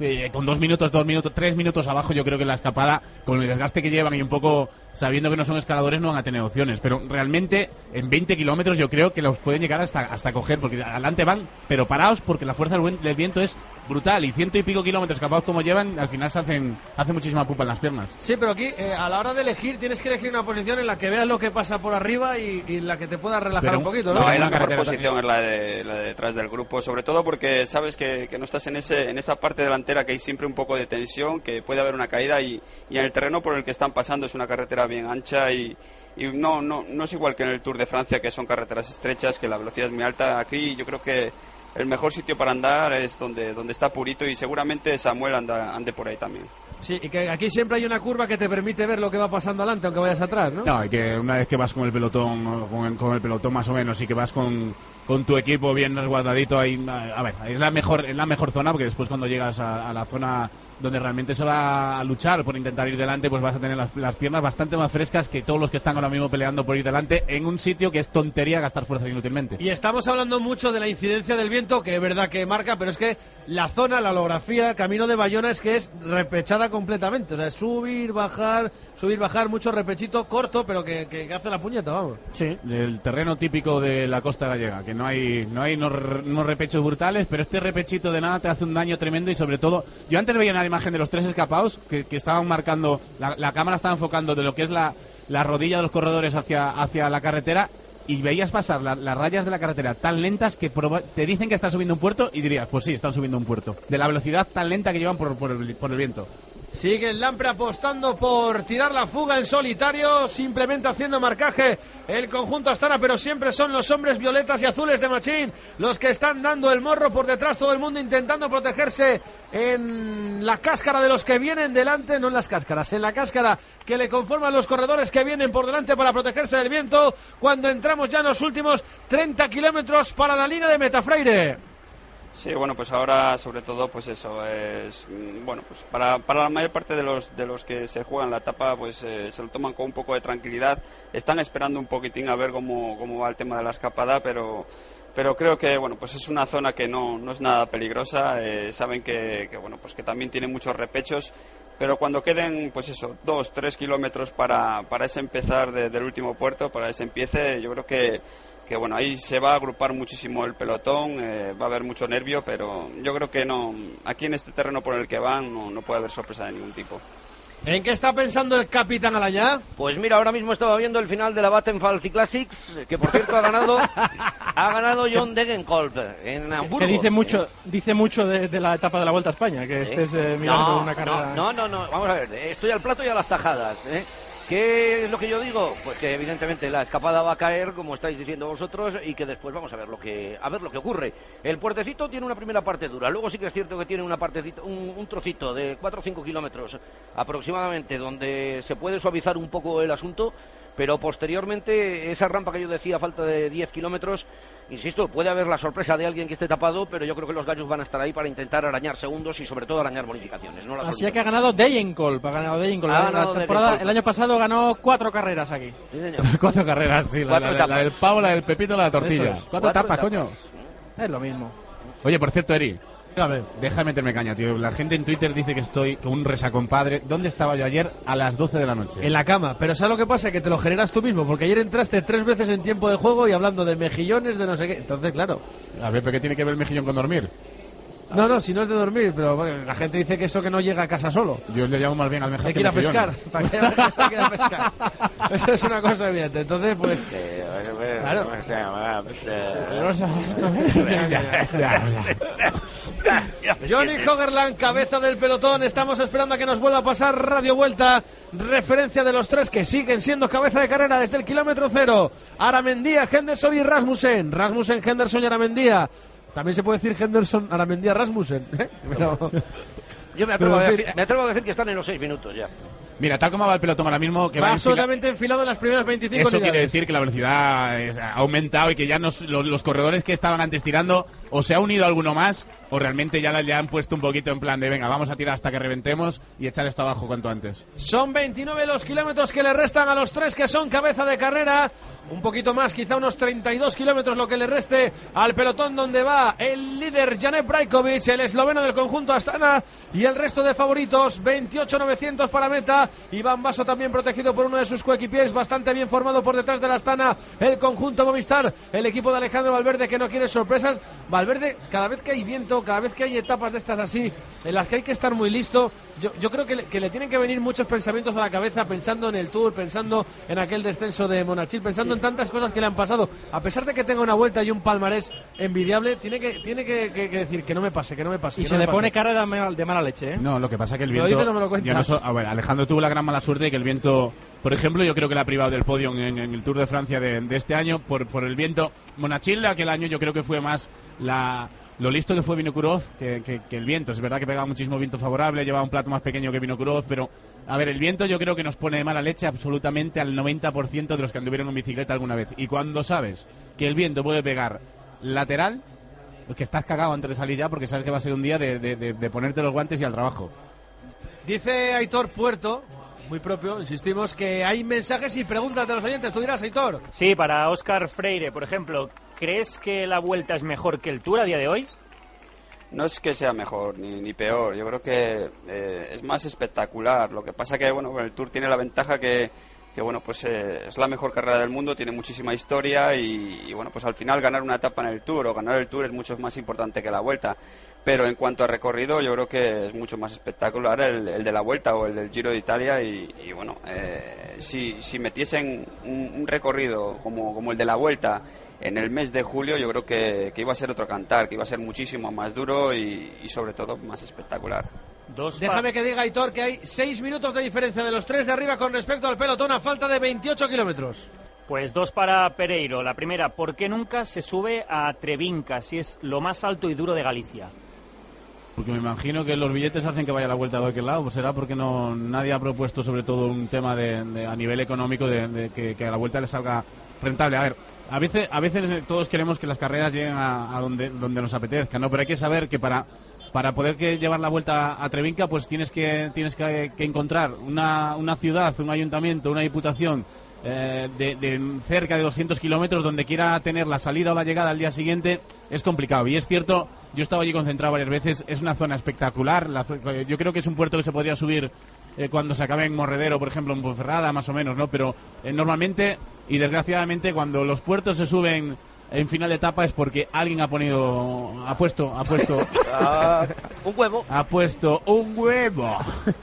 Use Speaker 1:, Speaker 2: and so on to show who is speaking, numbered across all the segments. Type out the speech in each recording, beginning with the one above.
Speaker 1: con 2 minutos, 3 minutos abajo, yo creo que la escapada, con el desgaste que llevan y un poco sabiendo que no son escaladores, no van a tener opciones. Pero realmente en 20 kilómetros yo creo que los pueden llegar hasta coger, porque adelante van, pero parados, porque la fuerza del viento es brutal, y 100 y pico kilómetros escapados como llevan, al final hace muchísima pupa en las piernas.
Speaker 2: Sí, pero aquí a la hora de elegir tienes que elegir una posición en la que veas lo que pasa por arriba y la que te pueda relajar un poquito, ¿no?
Speaker 3: No, la mejor posición es la de detrás del grupo, sobre todo porque sabes que no estás en esa parte delantera, que hay siempre un poco de tensión, que puede haber una caída, y en el terreno por el que están pasando es una carretera bien ancha y no es igual que en el Tour de Francia, que son carreteras estrechas, que la velocidad es muy alta. Aquí yo creo que el mejor sitio para andar es donde está Purito, y seguramente Samuel ande por ahí también.
Speaker 2: Sí, y que aquí siempre hay una curva que te permite ver lo que va pasando adelante, aunque vayas atrás, ¿no?
Speaker 1: No, y que una vez que vas con el pelotón, con el pelotón más o menos, y que vas con tu equipo bien resguardadito, ahí, a ver, es la mejor zona, porque después cuando llegas a la zona donde realmente se va a luchar por intentar ir delante, pues vas a tener las piernas bastante más frescas que todos los que están ahora mismo peleando por ir delante en un sitio que es tontería gastar fuerza inútilmente.
Speaker 2: Y estamos hablando mucho de la incidencia del viento, que es verdad que marca, pero es que la zona, la orografía, camino de Bayona, es que es repechada completamente. O sea, subir, bajar, mucho repechito corto, pero que hace la puñeta, vamos.
Speaker 1: Sí, el terreno típico de la costa gallega, que no hay unos repechos brutales, pero este repechito de nada te hace un daño tremendo. Y sobre todo, yo antes veía una imagen de los 3 escapados que estaban marcando, la cámara estaba enfocando de lo que es la rodilla de los corredores hacia la carretera, y veías pasar las rayas de la carretera tan lentas que te dicen que están subiendo un puerto, y dirías, pues sí, están subiendo un puerto, de la velocidad tan lenta que llevan por el viento.
Speaker 2: Sigue el Lampre apostando por tirar la fuga en solitario, simplemente haciendo marcaje el conjunto Astana, pero siempre son los hombres violetas y azules de Machín los que están dando el morro por detrás, todo el mundo intentando protegerse en la cáscara de los que vienen delante, no en las cáscaras, en la cáscara que le conforman los corredores que vienen por delante para protegerse del viento, cuando entramos ya en los últimos 30 kilómetros para la línea de Metafreire.
Speaker 3: Sí, bueno, pues ahora sobre todo pues eso es, bueno, pues para la mayor parte de los que se juegan la etapa, pues se lo toman con un poco de tranquilidad, están esperando un poquitín a ver cómo va el tema de la escapada, pero creo que bueno, pues es una zona que no es nada peligrosa. Saben que bueno, pues que también tiene muchos repechos, pero cuando queden pues eso 2-3 kilómetros para ese empezar del último puerto, para ese empiece, yo creo que bueno, ahí se va a agrupar muchísimo el pelotón, va a haber mucho nervio, pero yo creo que no, aquí en este terreno por el que van no puede haber sorpresa de ningún tipo.
Speaker 2: ¿En qué está pensando el capitán Alaya?
Speaker 4: Pues mira, ahora mismo estaba viendo el final de la Vattenfall Classics, que por cierto ha ganado John Degenkolb en Hamburgo.
Speaker 5: Que dice mucho de la etapa de la Vuelta a España, que estés mirando una carrera.
Speaker 4: No, vamos a ver, estoy al plato y a las tajadas, ¿Qué es lo que yo digo? Pues que evidentemente la escapada va a caer, como estáis diciendo vosotros, y que después vamos a ver lo que ocurre. El puertecito tiene una primera parte dura, luego sí que es cierto que tiene una partecito, un trocito de 4 o 5 kilómetros aproximadamente, donde se puede suavizar un poco el asunto, pero posteriormente esa rampa que yo decía, falta de 10 kilómetros, insisto, puede haber la sorpresa de alguien que esté tapado, pero yo creo que los gallos van a estar ahí para intentar arañar segundos y sobre todo arañar bonificaciones. No
Speaker 5: así que ha ganado Degenkolb, la temporada, el año pasado ganó 4 carreras aquí.
Speaker 4: Sí, señor.
Speaker 1: 4 carreras, sí, la del pavo, la del pepito, la de la tortilla. 4 etapas, coño.
Speaker 5: Es lo mismo.
Speaker 1: Oye, por cierto, Eri, déjame meterme caña, tío. La gente en Twitter dice que estoy con un resacompadre. ¿Dónde estaba yo ayer a las 12 de la noche?
Speaker 2: En la cama. Pero ¿sabes lo que pasa? Que te lo generas tú mismo, porque ayer entraste 3 veces en tiempo de juego y hablando de mejillones, de no sé qué. Entonces, claro.
Speaker 1: A ver, ¿pero qué tiene que ver el mejillón con dormir?
Speaker 2: No, si no es de dormir, pero bueno, la gente dice que eso que no llega a casa solo.
Speaker 1: Yo le llamo más bien al mejillón.
Speaker 2: Hay que ir a pescar. Para que ir a pescar. Eso es una cosa evidente. Entonces, pues... Claro. Johnny Hogerland, cabeza del pelotón. Estamos esperando a que nos vuelva a pasar Radio Vuelta. Referencia de los 3 que siguen siendo cabeza de carrera desde el kilómetro 0. Aramendia, Henderson y Rasmussen. Rasmussen, Henderson y Aramendia. También se puede decir Henderson, Aramendia, Rasmussen.
Speaker 4: Yo me atrevo a decir que están en los 6 minutos ya.
Speaker 1: Mira, tal como va el pelotón ahora mismo, que
Speaker 2: va absolutamente enfilado en las primeras 25
Speaker 1: Eso
Speaker 2: unidades.
Speaker 1: quiere decir que la velocidad ha aumentado y que ya los corredores que estaban antes tirando, o se ha unido alguno más, o realmente ya han puesto un poquito en plan de venga, vamos a tirar hasta que reventemos y echar esto abajo cuanto antes.
Speaker 2: Son 29 los kilómetros que le restan a los 3 que son cabeza de carrera. Un poquito más, quizá unos 32 kilómetros lo que le reste al pelotón, donde va el líder Janez Brajkovic, el esloveno del conjunto Astana, y el resto de favoritos. 28.900 para meta. Iván Basso también protegido por uno de sus coequipiers, bastante bien formado por detrás del Astana el conjunto Movistar, el equipo de Alejandro Valverde, que no quiere sorpresas. Valverde, cada vez que hay viento, cada vez que hay etapas de estas así, en las que hay que estar muy listo, yo creo que le tienen que venir muchos pensamientos a la cabeza, pensando en el Tour, pensando en aquel descenso de Monachil, pensando en tantas cosas que le han pasado. A pesar de que tenga una vuelta y un palmarés envidiable, tiene que decir que no me pase. Y
Speaker 5: se le pone cara de mala leche, ¿eh?
Speaker 1: No, lo que pasa es que el viento...
Speaker 2: ¿Lo dices o me lo cuentas?
Speaker 1: A ver, Alejandro tuvo la gran mala suerte de que el viento, por ejemplo, yo creo que le ha privado del podio en el Tour de Francia de este año por el viento. Monachil aquel año yo creo que fue más lo listo que fue Vinokurov que el viento. Es verdad que pegaba muchísimo viento favorable, llevaba un plato más pequeño que Vinokurov, pero a ver, el viento yo creo que nos pone de mala leche absolutamente al 90% de los que anduvieron en bicicleta alguna vez. Y cuando sabes que el viento puede pegar lateral, pues que estás cagado antes de salir ya, porque sabes que va a ser un día de ponerte los guantes y al trabajo.
Speaker 2: Dice Aitor Puerto, muy propio, insistimos, que hay mensajes y preguntas de los oyentes. Tú dirás, Aitor.
Speaker 6: Sí, para Óscar Freire, por ejemplo, ¿crees que la Vuelta es mejor que el Tour a día de hoy?
Speaker 3: No es que sea mejor ni peor, yo creo que es más espectacular. Lo que pasa que bueno, el Tour tiene la ventaja que bueno, pues es la mejor carrera del mundo, tiene muchísima historia y bueno, pues al final ganar una etapa en el Tour o ganar el Tour es mucho más importante que la Vuelta. Pero en cuanto a recorrido, yo creo que es mucho más espectacular el de la Vuelta o el del Giro de Italia y bueno, si metiesen un recorrido como el de la Vuelta en el mes de julio, yo creo que iba a ser otro cantar, que iba a ser muchísimo más duro y sobre todo más espectacular.
Speaker 2: Déjame que diga, Aitor, que hay 6 minutos de diferencia de los 3 de arriba con respecto al pelotón a falta de 28 kilómetros.
Speaker 6: Pues 2 para Pereiro. La primera, ¿por qué nunca se sube a Trevinca, si es lo más alto y duro de Galicia?
Speaker 1: Porque me imagino que los billetes hacen que vaya la Vuelta de aquel lado. Pues será porque nadie ha propuesto sobre todo un tema a nivel económico de que a la Vuelta le salga rentable. A ver, a veces todos queremos que las carreras lleguen a donde nos apetezca, ¿no? Pero hay que saber que para poder llevar la Vuelta a Trevinca, pues tienes que encontrar una ciudad, un ayuntamiento, una diputación de cerca de 200 kilómetros donde quiera tener la salida o la llegada al día siguiente. Es complicado y es cierto, yo he estado allí concentrado varias veces, es una zona espectacular, yo creo que es un puerto que se podría subir cuando se acabe en Morredero, por ejemplo, en Ponferrada, más o menos, ¿no? Pero normalmente y desgraciadamente cuando los puertos se suben en final de etapa es porque alguien ha puesto
Speaker 4: un huevo.
Speaker 1: Ha puesto un huevo.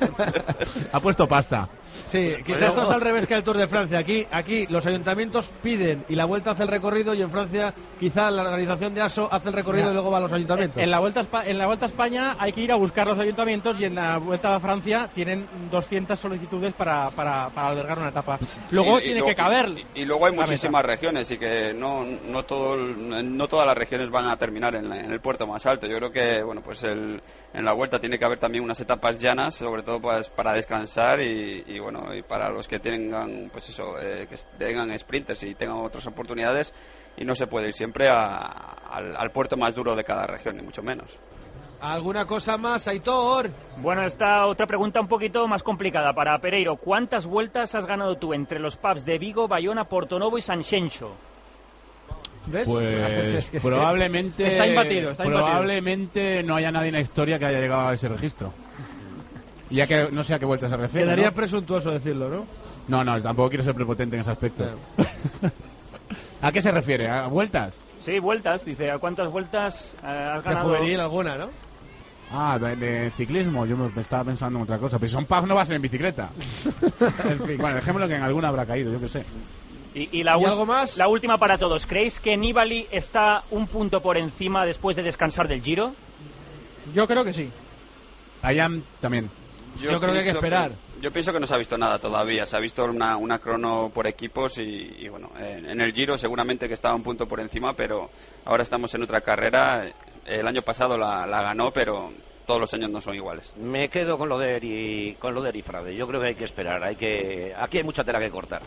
Speaker 1: Ha puesto pasta.
Speaker 2: Sí, quizás esto es al revés que el Tour de Francia. Aquí los ayuntamientos piden y la Vuelta hace el recorrido, y en Francia quizá la organización de ASO hace el recorrido y luego va a los ayuntamientos.
Speaker 5: En la Vuelta a España hay que ir a buscar los ayuntamientos, y en la Vuelta a Francia tienen 200 solicitudes para albergar una etapa. Luego tiene que caber.
Speaker 3: Y luego hay muchísimas regiones y que no todas las regiones van a terminar en el puerto más alto. Yo creo que bueno, pues en la Vuelta tiene que haber también unas etapas llanas, sobre todo pues, para descansar y bueno, y para los que tengan pues eso, que tengan sprinters y tengan otras oportunidades, y no se puede ir siempre al puerto más duro de cada región, ni mucho menos.
Speaker 2: ¿Alguna cosa más, Aitor?
Speaker 6: Bueno, esta otra pregunta un poquito más complicada para Pereiro. ¿Cuántas vueltas has ganado tú entre los pubs de Vigo, Bayona, Portonovo y Sanxenxo?
Speaker 2: ¿Ves?
Speaker 1: Pues
Speaker 2: es que
Speaker 1: probablemente
Speaker 5: está imbatido.
Speaker 1: Probablemente no haya nadie en la historia que haya llegado a ese registro. Ya que no sé a qué vuelta se refiere.
Speaker 2: Quedaría
Speaker 1: ¿no?
Speaker 2: presuntuoso decirlo, ¿no?
Speaker 1: No, tampoco quiero ser prepotente en ese aspecto.
Speaker 2: Claro.
Speaker 1: ¿A qué se refiere? ¿A vueltas?
Speaker 6: Sí, vueltas. Dice, ¿a cuántas vueltas has ganado?
Speaker 2: De juvenil alguna, ¿no?
Speaker 1: Ah, de ciclismo. Yo me estaba pensando en otra cosa. Pero si son pubs no va a ser en bicicleta. En fin, bueno, dejémoslo que en alguna habrá caído, yo qué sé.
Speaker 6: ¿Y
Speaker 2: algo más?
Speaker 6: La última para todos. ¿Creéis que Nibali está un punto por encima después de descansar del Giro?
Speaker 5: Yo creo que sí.
Speaker 1: Ayam también.
Speaker 2: Yo creo que hay que esperar.
Speaker 3: Yo pienso que no se ha visto nada todavía. Se ha visto una crono por equipos y bueno, en el Giro seguramente que estaba un punto por encima, pero ahora estamos en otra carrera. el año pasado la ganó, pero todos los años no son iguales.
Speaker 4: Me quedo con lo de Eri Frade. Yo creo que hay que esperar. Aquí hay mucha tela que cortar.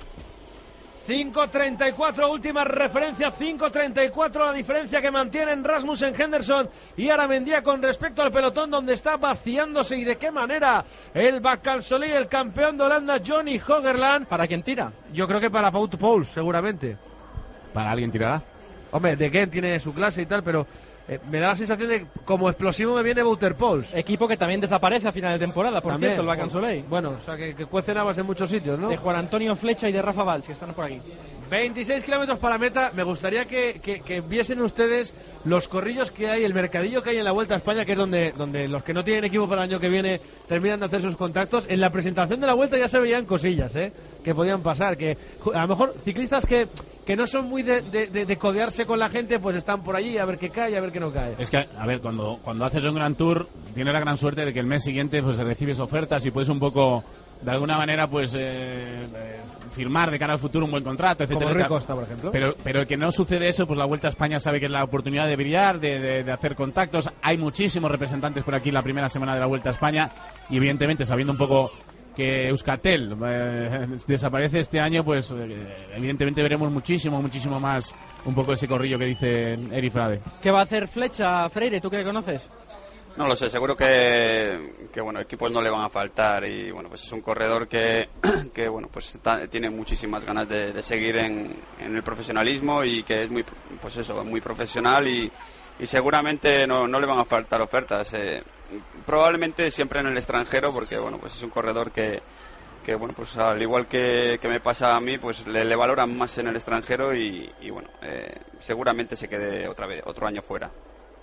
Speaker 2: 5.34, última referencia, 5.34 la diferencia que mantienen Rasmussen, Henderson y Aramendía con respecto al pelotón, donde está vaciándose y de qué manera el Bakalsoli, el campeón de Holanda, Johnny Hogerland.
Speaker 5: ¿Para quién tira?
Speaker 2: Yo creo que para Wout Poels, seguramente.
Speaker 1: ¿Para alguien tirará?
Speaker 2: Hombre, De Gent tiene su clase y tal, pero me da la sensación de que como explosivo me viene Wouter Poels.
Speaker 5: Equipo que también desaparece a final de temporada, por cierto, el Bakalsoli.
Speaker 2: Bueno, o sea que cuecen habas en muchos sitios, ¿no?
Speaker 5: De Juan Antonio Flecha y de Rafa Valls, que están por aquí.
Speaker 2: 26 kilómetros para meta. Me gustaría que viesen ustedes los corrillos que hay, el mercadillo que hay en la Vuelta a España, que es donde los que no tienen equipo para el año que viene terminan de hacer sus contactos. En la presentación de la Vuelta ya se veían cosillas, que podían pasar, que a lo mejor ciclistas que no son muy de codearse con la gente, pues están por allí a ver qué cae, a ver qué no cae.
Speaker 1: Es que, a ver, cuando haces un Gran Tour, tienes la gran suerte de que el mes siguiente pues recibes ofertas y puedes un poco, de alguna manera, pues firmar de cara al futuro un buen contrato, etcétera.
Speaker 2: Como Rui Costa, por ejemplo.
Speaker 1: Pero que no sucede eso, pues la Vuelta a España sabe que es la oportunidad de brillar, de hacer contactos. Hay muchísimos representantes por aquí la primera semana de la Vuelta a España y, evidentemente, sabiendo un poco que Euskaltel desaparece este año, pues evidentemente veremos muchísimo más un poco ese corrillo que dice Eri Frade.
Speaker 5: ¿Qué va a hacer Flecha, Freire, tú que le conoces?
Speaker 3: No lo sé, seguro que bueno, equipos no le van a faltar y bueno, pues es un corredor que bueno, pues tiene muchísimas ganas de seguir en el profesionalismo y que es muy, pues eso, muy profesional y seguramente no le van a faltar ofertas, probablemente siempre en el extranjero, porque bueno, pues es un corredor que bueno, pues al igual que me pasa a mí, pues le valoran más en el extranjero y bueno, seguramente se quede otro año fuera.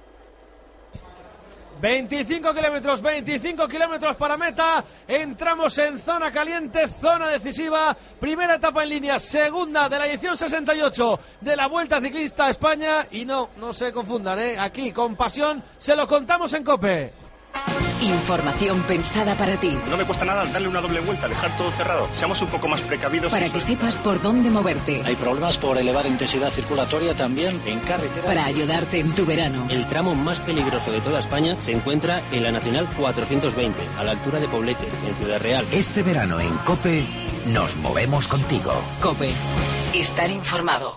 Speaker 2: 25 kilómetros para meta. Entramos en zona caliente, zona decisiva. Primera etapa en línea, segunda de la edición 68 de la Vuelta Ciclista a España. Y no se confundan, aquí con pasión se lo contamos en COPE.
Speaker 7: Información pensada para ti.
Speaker 8: No me cuesta nada darle una doble vuelta, dejar todo cerrado. Seamos un poco más precavidos.
Speaker 7: Para que sepas por dónde moverte.
Speaker 9: Hay problemas por elevada intensidad circulatoria también en carreteras.
Speaker 7: Para ayudarte en tu verano.
Speaker 10: El tramo más peligroso de toda España se encuentra en la Nacional 420, a la altura de Poblete, en Ciudad Real.
Speaker 11: Este verano en COPE nos movemos contigo.
Speaker 7: COPE. Estar informado.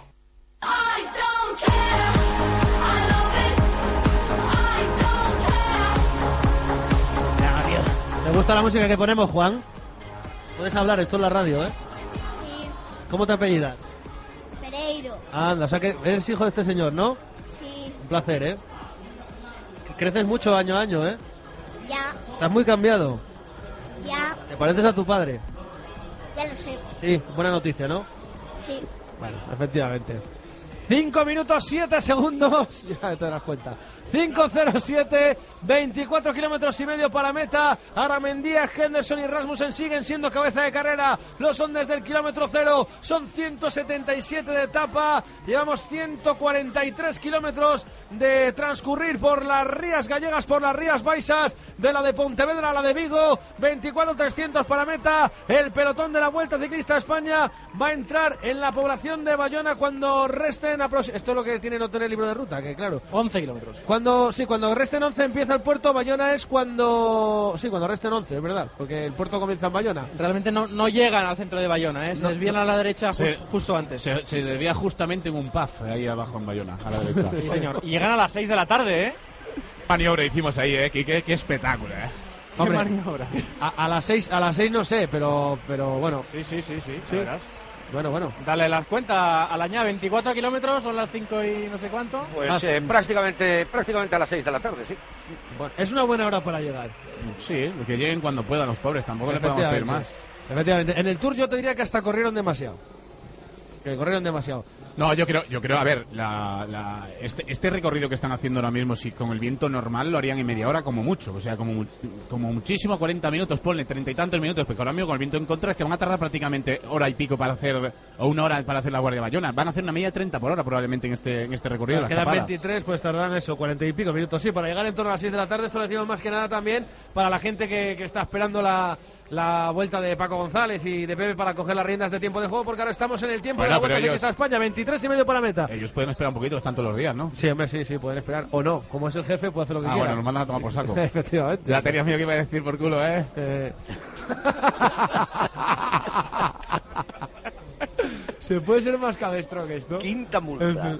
Speaker 2: ¿Te gusta la música que ponemos, Juan? Puedes hablar, esto es la radio,
Speaker 12: Sí.
Speaker 2: ¿Cómo te apellidas?
Speaker 12: Pereiro.
Speaker 2: Anda, o sea que eres hijo de este señor, ¿no?
Speaker 12: Sí.
Speaker 2: Un placer, Creces mucho año a año,
Speaker 12: Ya.
Speaker 2: Estás muy cambiado.
Speaker 12: Ya.
Speaker 2: ¿Te pareces a tu padre?
Speaker 12: Ya lo sé.
Speaker 2: Sí, buena noticia, ¿no?
Speaker 12: Sí.
Speaker 2: Bueno, efectivamente. 5 minutos 7 segundos. Ya te das cuenta. 5:07, 24 kilómetros y medio para meta. Aramendía, Henderson y Rasmussen siguen siendo cabeza de carrera. Lo son desde el kilómetro 0. Son 177 de etapa. Llevamos 143 kilómetros de transcurrir por las rías gallegas, por las rías baixas, de la de Pontevedra a la de Vigo. 24.300 para meta. El pelotón de la Vuelta Ciclista a España va a entrar en la población de Bayona cuando resten esto es lo que tiene no tener libro de ruta, que claro,
Speaker 5: 11 kilómetros.
Speaker 2: Cuando resten 11 empieza el puerto. Bayona es cuando resten 11, es verdad, porque el puerto comienza en Bayona.
Speaker 5: Realmente no llegan al centro de Bayona, se desvían a la derecha justo antes.
Speaker 1: Se desvía justamente en un pub ahí abajo en Bayona, a la derecha.
Speaker 5: Sí, señor. Y llegan a las 6 de la tarde,
Speaker 1: Maniobra hicimos ahí, qué espectáculo,
Speaker 2: Hombre,
Speaker 5: qué maniobra.
Speaker 2: A las 6 no sé, pero bueno.
Speaker 5: Sí. Verás.
Speaker 2: Bueno.
Speaker 5: Dale las cuentas a la ña, 24 kilómetros, son las 5 y no sé cuánto.
Speaker 4: Pues prácticamente a las 6 de la tarde, sí.
Speaker 2: Bueno, es una buena hora para llegar.
Speaker 1: Sí, que lleguen cuando puedan los pobres, tampoco le podemos pedir más.
Speaker 2: Efectivamente. En el Tour yo te diría que hasta corrieron demasiado.
Speaker 1: No, yo creo, a ver, este recorrido que están haciendo ahora mismo, si con el viento normal lo harían en media hora como mucho, o sea, como muchísimo 40 minutos, ponle 30 y tantos minutos, porque ahora mismo con el viento en contra es que van a tardar prácticamente hora y pico para hacer, o una hora para hacer la Guardia Bayona, van a hacer una media de 30 por hora probablemente en este recorrido.
Speaker 2: Quedan 23, pues tardarán eso, 40 y pico minutos, sí, para llegar en torno a las 6 de la tarde. Esto lo decimos más que nada también para la gente que está esperando la la vuelta de Paco González y de Pepe para coger las riendas de tiempo de juego, porque ahora estamos en el tiempo de la Vuelta Ciclista a España, 23,5 para meta.
Speaker 1: Ellos pueden esperar un poquito, están todos los días, ¿no?
Speaker 2: Sí, hombre, sí, pueden esperar. O no, como es el jefe, puede hacer lo que quiera.
Speaker 1: Bueno, nos mandan a tomar por saco.
Speaker 2: Efectivamente.
Speaker 1: Ya tenías miedo que iba a decir por culo,
Speaker 2: ¿Se puede ser más cabestro que esto?
Speaker 4: Quinta multa.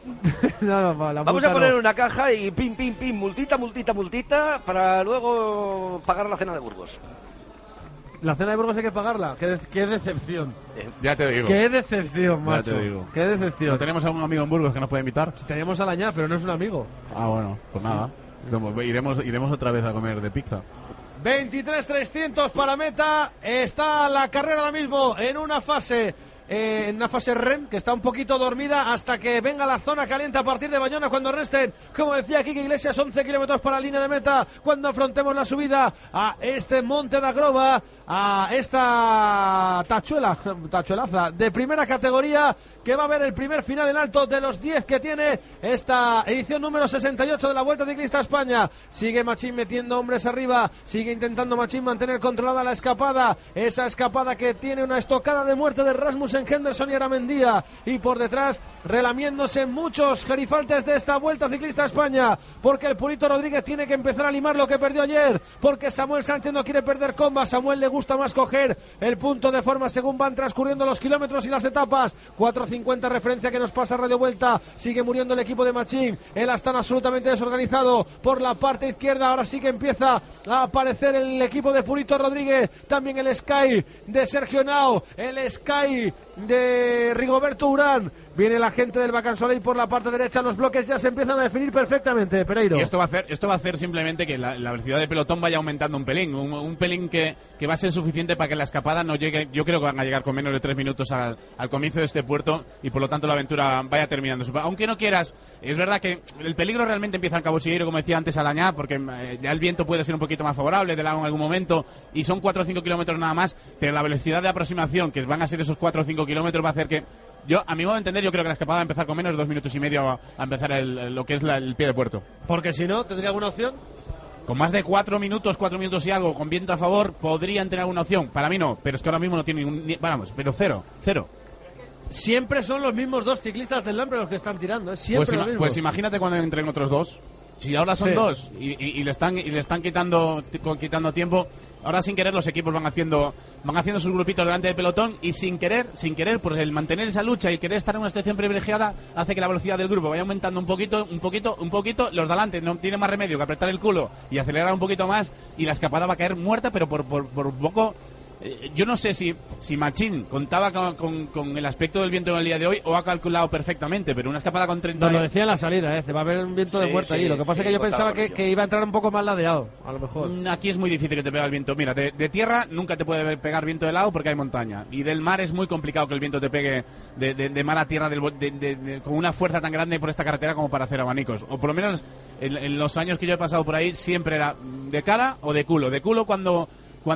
Speaker 2: Vamos
Speaker 4: a poner una caja y pim, multita, para luego pagar la cena de Burgos.
Speaker 2: La cena de Burgos hay que pagarla. Qué decepción.
Speaker 1: Ya te digo.
Speaker 2: Qué decepción, macho.
Speaker 1: Ya te digo.
Speaker 2: Qué decepción.
Speaker 1: ¿No tenemos algún amigo en Burgos que nos puede invitar?
Speaker 2: Tenemos a Lañá, pero no es un amigo.
Speaker 1: Bueno, pues nada. Iremos otra vez a comer de pizza.
Speaker 2: 23.300 para meta. Está la carrera ahora mismo en una fase REM, que está un poquito dormida hasta que venga la zona caliente a partir de Bayona, cuando resten, como decía Quique Iglesias, 11 kilómetros para la línea de meta, cuando afrontemos la subida a este Monte da Grova, a esta tachuelaza de primera categoría, que va a haber el primer final en alto de los 10 que tiene esta edición número 68 de la Vuelta Ciclista a España. Sigue Machín metiendo hombres arriba, sigue intentando Machín mantener controlada la escapada, esa escapada que tiene una estocada de muerte de Rasmussen, Henderson y Aramendía, y por detrás relamiéndose muchos gerifaltes de esta Vuelta Ciclista a España, porque el Purito Rodríguez tiene que empezar a limar lo que perdió ayer, porque Samuel Sánchez no quiere perder comba. Samuel le gusta más coger el punto de forma según van transcurriendo los kilómetros y las etapas. 4.50 referencia que nos pasa Radio Vuelta. Sigue muriendo el equipo de Machín, el Astana absolutamente desorganizado por la parte izquierda. Ahora sí que empieza a aparecer el equipo de Purito Rodríguez, también el Sky de Sergio Nao, el Sky de Rigoberto Urán. Viene la gente del Vacansoleil por la parte derecha, los bloques ya se empiezan a definir perfectamente, Pereiro.
Speaker 1: Y esto va a hacer simplemente que la velocidad de pelotón vaya aumentando un pelín, un pelín que va a ser suficiente para que la escapada no llegue. Yo creo que van a llegar con menos de 3 minutos al comienzo de este puerto, y por lo tanto la aventura vaya terminando. Aunque no quieras, es verdad que el peligro realmente empieza en Cabo Silleiro, como decía antes Alañá, porque ya el viento puede ser un poquito más favorable de lado en algún momento, y son 4 o 5 kilómetros nada más, pero la velocidad de aproximación, que van a ser esos 4 o 5 kilómetros, va a hacer que, a mi modo de entender, yo creo que la escapada va a empezar con menos de 2 minutos y medio a empezar lo que es el pie de puerto.
Speaker 2: Porque si no, ¿tendría alguna opción?
Speaker 1: Con más de 4 minutos y algo, con viento a favor, podrían tener alguna opción. Para mí no, pero es que ahora mismo no tienen pero cero.
Speaker 2: Siempre son los mismos dos ciclistas del Lampre los que están tirando, siempre lo mismo.
Speaker 1: Pues imagínate cuando entren otros dos. Si ahora son dos y le están quitando tiempo, ahora sin querer los equipos van haciendo sus grupitos delante del pelotón, y sin querer, pues el mantener esa lucha y el querer estar en una situación privilegiada hace que la velocidad del grupo vaya aumentando un poquito. Los de adelante no tienen más remedio que apretar el culo y acelerar un poquito más, y la escapada va a caer muerta, pero por poco. Yo no sé si Machín contaba con el aspecto del viento en el día de hoy o ha calculado perfectamente, pero una escapada con 30...
Speaker 2: Nos lo decía en la salida, va a haber un viento de muerte allí. Lo que pasa es que yo pensaba que iba a entrar un poco más ladeado, a lo mejor.
Speaker 1: Aquí es muy difícil que te pegue el viento. Mira, de tierra nunca te puede pegar viento de lado porque hay montaña. Y del mar es muy complicado que el viento te pegue de mar a tierra con una fuerza tan grande por esta carretera como para hacer abanicos. O por lo menos en los años que yo he pasado por ahí siempre era de cara o de culo. De culo cuando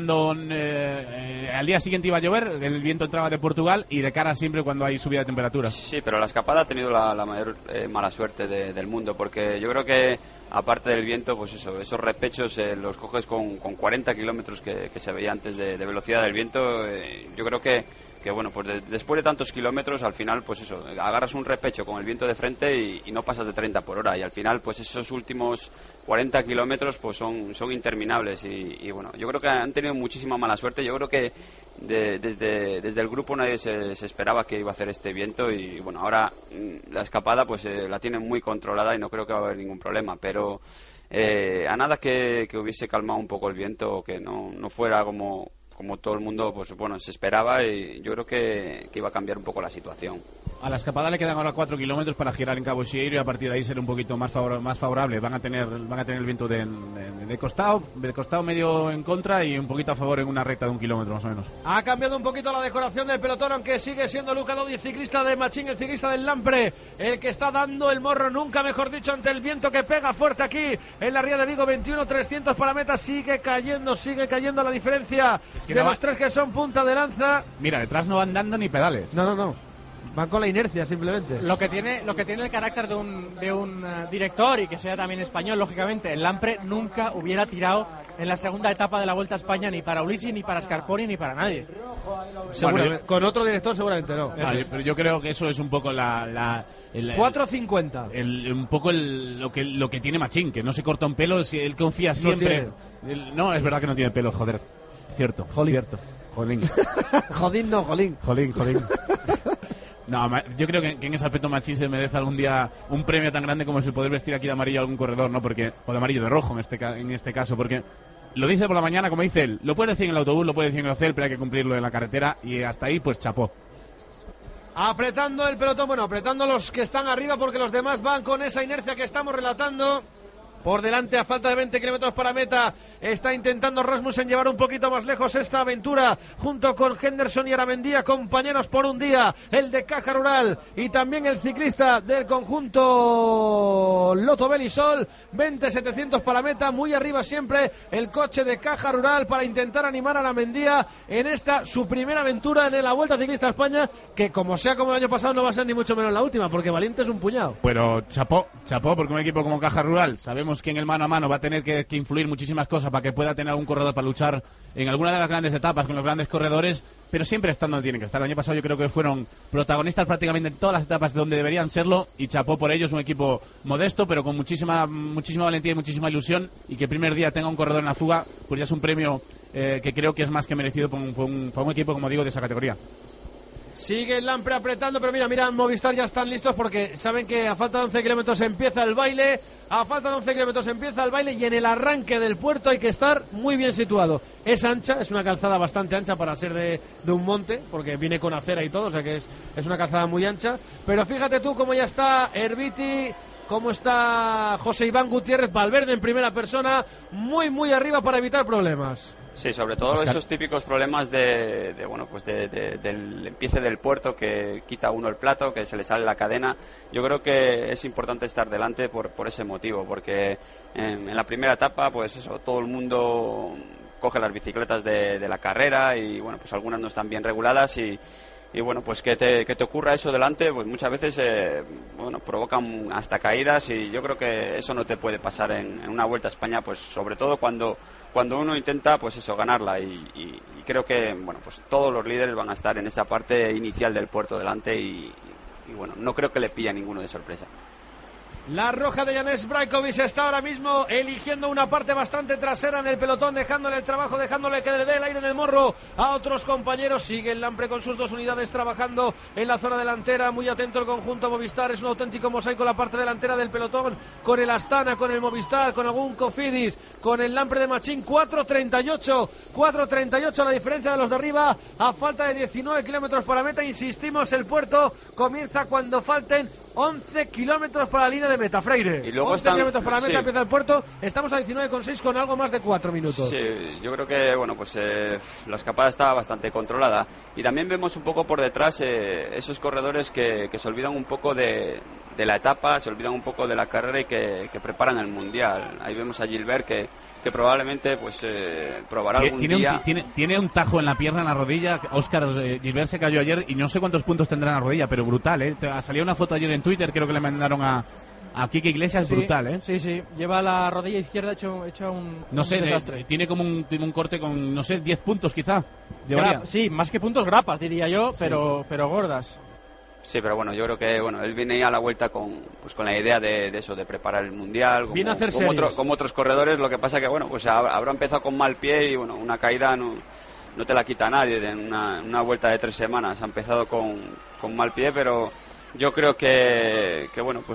Speaker 1: al día siguiente iba a llover, el viento entraba de Portugal, y de cara siempre cuando hay subida de temperatura.
Speaker 3: Sí, pero la escapada ha tenido la mayor mala suerte del mundo, porque yo creo que aparte del viento, pues esos repechos los coges con 40 kilómetros que se veía antes de velocidad del viento. Yo creo que bueno, pues después de tantos kilómetros, al final, pues agarras un repecho con el viento de frente y no pasas de 30 por hora, y al final, pues esos últimos 40 kilómetros pues son interminables, y bueno, yo creo que han tenido muchísima mala suerte. Yo creo que desde el grupo nadie se esperaba que iba a hacer este viento, y bueno, ahora la escapada pues la tienen muy controlada y no creo que va a haber ningún problema, pero a nada que hubiese calmado un poco el viento, o que no fuera como todo el mundo pues bueno se esperaba, y yo creo que iba a cambiar un poco la situación.
Speaker 1: A la escapada le quedan ahora 4 kilómetros para girar en Cabo Silleiro, y a partir de ahí ser un poquito más favorable. Van a tener el viento de costado medio en contra y un poquito a favor en una recta de 1 kilómetro más o menos.
Speaker 2: Ha cambiado un poquito la decoración del pelotón, aunque sigue siendo Luca Dodi, ciclista de Machín, el ciclista del Lampre, el que está dando el morro, nunca mejor dicho, ante el viento que pega fuerte aquí en la ría de Vigo. 21.300 para meta, sigue cayendo la diferencia de los tres que son punta de lanza.
Speaker 1: Mira, detrás no van dando ni pedales.
Speaker 2: No. Van con la inercia simplemente.
Speaker 5: Lo que tiene el carácter de un director, y que sea también español, lógicamente, el Lampre nunca hubiera tirado en la segunda etapa de la Vuelta a España, ni para Ulissi, ni para Scarponi, ni para nadie.
Speaker 2: Seguramente. Con otro director seguramente no.
Speaker 1: Vale, pero yo creo que eso es un poco el
Speaker 2: 4.50.
Speaker 1: Un poco lo que tiene Machín, que no se corta un pelo, si él confía siempre. No, es verdad que no tiene pelo, joder. Cierto. Cierto. Jolín.
Speaker 2: Jodín no, Jolín.
Speaker 1: Jolín. No, yo creo que en ese aspecto Machín se merece algún día un premio tan grande como el poder vestir aquí de amarillo a algún corredor, ¿no? Porque, o de amarillo, de rojo en este caso, porque lo dice por la mañana, como dice él, lo puede decir en el autobús, lo puede decir en el hotel, pero hay que cumplirlo en la carretera, y hasta ahí, pues chapó.
Speaker 2: Apretando el pelotón, bueno, apretando los que están arriba, porque los demás van con esa inercia que estamos relatando. Por delante, a falta de 20 kilómetros para meta, está intentando Rasmussen llevar un poquito más lejos esta aventura, junto con Henderson y Aramendía, compañeros por un día, el de Caja Rural y también el ciclista del conjunto Lotto Belisol. 20.700 para meta, muy arriba siempre el coche de Caja Rural para intentar animar a Aramendía en esta su primera aventura en la Vuelta Ciclista a España, que como sea como el año pasado no va a ser ni mucho menos la última, porque valiente es un puñado.
Speaker 1: Pero chapó, porque un equipo como Caja Rural, sabemos que en el mano a mano va a tener que influir muchísimas cosas para que pueda tener algún corredor para luchar en alguna de las grandes etapas con los grandes corredores, pero siempre estando donde tienen que estar. El año pasado yo creo que fueron protagonistas prácticamente en todas las etapas donde deberían serlo, y chapó por ellos, un equipo modesto pero con muchísima valentía y muchísima ilusión, y que el primer día tenga un corredor en la fuga, pues ya es un premio que creo que es más que merecido para un equipo, como digo, de esa categoría.
Speaker 2: Sigue el Lampre apretando, pero mira, Movistar ya están listos porque saben que a falta de 11 kilómetros empieza el baile. A falta de 11 kilómetros empieza el baile, y en el arranque del puerto hay que estar muy bien situado. Es ancha, es una calzada bastante ancha para ser de un monte, porque viene con acera y todo, o sea que es una calzada muy ancha. Pero fíjate tú cómo ya está Herbiti, cómo está José Iván Gutiérrez, Valverde en primera persona, muy arriba para evitar problemas.
Speaker 3: Sí, sobre todo esos típicos problemas del empiece del puerto, que quita uno el plato, que se le sale la cadena. Yo creo que es importante estar delante por ese motivo, porque en la primera etapa, pues eso, todo el mundo coge las bicicletas de la carrera, y bueno, pues algunas no están bien reguladas, y bueno, pues que te ocurra eso delante, pues muchas veces provocan hasta caídas, y yo creo que eso no te puede pasar en una Vuelta a España, pues sobre todo cuando uno intenta, pues eso, ganarla, y creo que bueno, pues todos los líderes van a estar en esa parte inicial del puerto delante, y bueno, no creo que le pille a ninguno de sorpresa.
Speaker 2: La roja de Janez Brajkovic está ahora mismo eligiendo una parte bastante trasera en el pelotón, dejándole el trabajo, dejándole que le dé el aire en el morro a otros compañeros. Sigue el Lampre con sus 2 unidades trabajando en la zona delantera, muy atento el conjunto Movistar. Es un auténtico mosaico la parte delantera del pelotón, con el Astana, con el Movistar, con algún Cofidis, con el Lampre de Machín. 4.38 la diferencia de los de arriba, a falta de 19 kilómetros para meta. Insistimos, el puerto comienza cuando falten 11 kilómetros para la línea de meta, Freire.
Speaker 3: Y luego
Speaker 2: 11 kilómetros para la meta, empieza el puerto. Estamos a 19,6 con algo más de 4 minutos.
Speaker 3: Sí, yo creo que bueno, pues la escapada está bastante controlada. Y también vemos un poco por detrás esos corredores que se olvidan un poco de la etapa, se olvidan un poco de la carrera, y que preparan el Mundial. Ahí vemos a Gilbert que probablemente pues probará algún día.
Speaker 1: Tiene un tajo en la pierna, en la rodilla. Óscar Gilbert se cayó ayer y no sé cuántos puntos tendrá en la rodilla, pero brutal, Salió una foto ayer en Twitter, creo que le mandaron a Quique Iglesias, sí, brutal,
Speaker 5: Sí, lleva la rodilla izquierda hecho un desastre.
Speaker 1: Tiene como un corte con, no sé, 10 puntos quizá.
Speaker 5: Sí, más que puntos, grapas diría yo, pero gordas.
Speaker 3: Sí, pero bueno, yo creo que él viene a la vuelta con la idea de eso, de preparar el Mundial, como otros corredores. Lo que pasa que pues habrá empezado con mal pie, y bueno, una caída no te la quita nadie en una vuelta de 3 semanas. Ha empezado con mal pie, pero yo creo que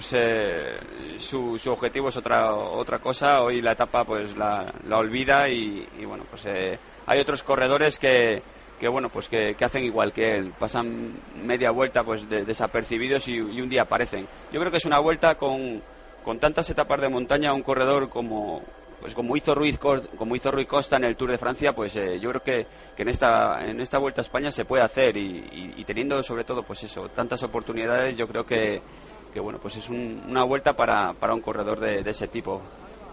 Speaker 3: su objetivo es otra cosa. Hoy la etapa pues la olvida, y bueno, pues hay otros corredores que hacen igual que él, pasan media vuelta pues desapercibidos, y un día aparecen. Yo creo que es una vuelta con tantas etapas de montaña. Un corredor como hizo Rui Costa en el Tour de Francia, pues yo creo que en esta Vuelta a España se puede hacer, y teniendo sobre todo pues eso, tantas oportunidades, yo creo que es una vuelta para un corredor de ese tipo.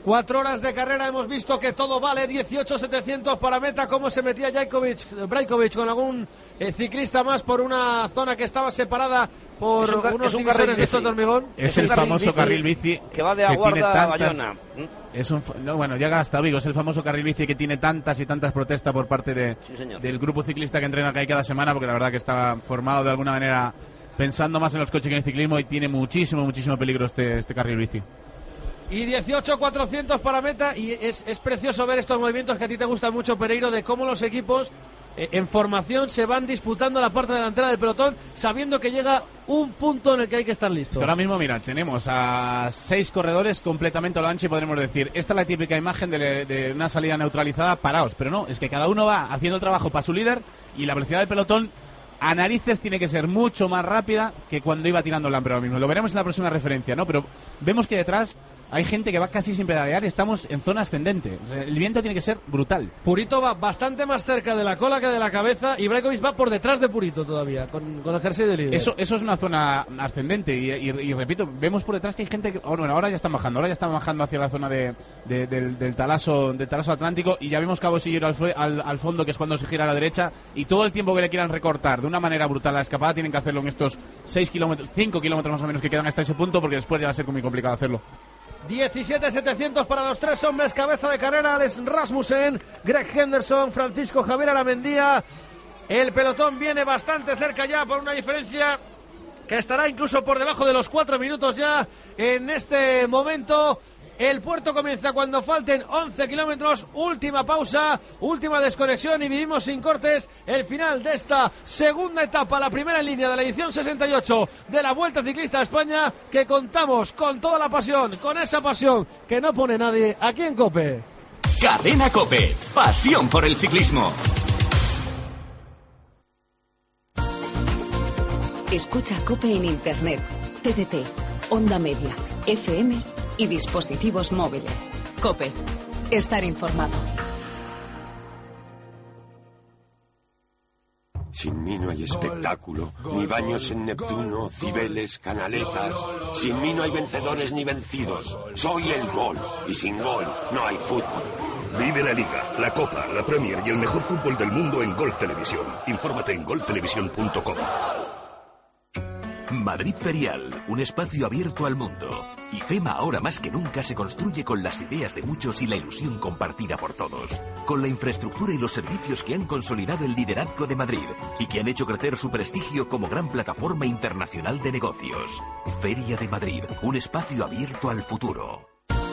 Speaker 2: 4 horas de carrera, hemos visto que todo vale. 18.700 para meta. Cómo se metía Brajkovic con algún ciclista más por una zona que estaba separada por unos divisores de estos de hormigón.
Speaker 1: Es el famoso carril bici
Speaker 4: que va de Aguarda a Bayona.
Speaker 1: Bueno, llega hasta Vigo. Es el famoso carril bici que tiene tantas y tantas protestas por parte del grupo ciclista que entrena ahí cada semana, porque la verdad que está formado de alguna manera pensando más en los coches que en el ciclismo, y tiene muchísimo peligro este carril bici.
Speaker 2: Y 18.400 para meta, y es precioso ver estos movimientos que a ti te gustan mucho, Pereiro, de cómo los equipos en formación se van disputando la parte delantera del pelotón, sabiendo que llega un punto en el que hay que estar listos.
Speaker 1: Ahora mismo, mira, tenemos a 6 corredores completamente a lo ancho, y podremos decir, esta es la típica imagen de una salida neutralizada parados, pero no, es que cada uno va haciendo el trabajo para su líder, y la velocidad del pelotón a narices tiene que ser mucho más rápida que cuando iba tirando el Lampre ahora mismo. Lo veremos en la próxima referencia, ¿no? Pero vemos que detrás hay gente que va casi sin pedalear y estamos en zona ascendente. O sea, el viento tiene que ser brutal.
Speaker 2: Purito va bastante más cerca de la cola que de la cabeza, y Brajkovic va por detrás de Purito todavía, con el jersey de líder.
Speaker 1: Eso es una zona ascendente, y repito, vemos por detrás que hay gente que... Bueno, ahora ya están bajando hacia la zona del talaso atlántico, y ya vemos Cabo Sillero al fondo, que es cuando se gira a la derecha, y todo el tiempo que le quieran recortar de una manera brutal la escapada tienen que hacerlo en estos 5 kilómetros más o menos que quedan hasta ese punto, porque después ya va a ser muy complicado hacerlo.
Speaker 2: 17.700 para los 3 hombres, cabeza de carrera: Alex Rasmussen, Greg Henderson, Francisco Javier Aramendía. El pelotón viene bastante cerca ya, por una diferencia que estará incluso por debajo de los 4 minutos ya en este momento. El puerto comienza cuando falten 11 kilómetros, última pausa, última desconexión, y vivimos sin cortes el final de esta segunda etapa, la primera en línea de la edición 68 de la Vuelta Ciclista a España, que contamos con toda la pasión, con esa pasión que no pone nadie aquí en COPE.
Speaker 13: Cadena COPE, pasión por el ciclismo.
Speaker 7: Escucha COPE en Internet, TDT, Onda Media, FM y dispositivos móviles. COPE. Estar informado.
Speaker 14: Sin mí no hay espectáculo, ni baños en Neptuno, Cibeles, canaletas. Sin mí no hay vencedores ni vencidos. Soy el gol, y sin gol no hay fútbol.
Speaker 15: Vive la Liga, la Copa, la Premier y el mejor fútbol del mundo en Gol Televisión. Infórmate en goltelevisión.com.
Speaker 11: Madrid Ferial, un espacio abierto al mundo. IFEMA ahora más que nunca se construye con las ideas de muchos y la ilusión compartida por todos. Con la infraestructura y los servicios que han consolidado el liderazgo de Madrid y que han hecho crecer su prestigio como gran plataforma internacional de negocios. Feria de Madrid, un espacio abierto al futuro.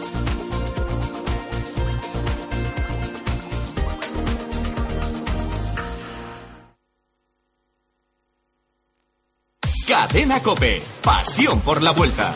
Speaker 13: Cadena COPE, pasión por la Vuelta.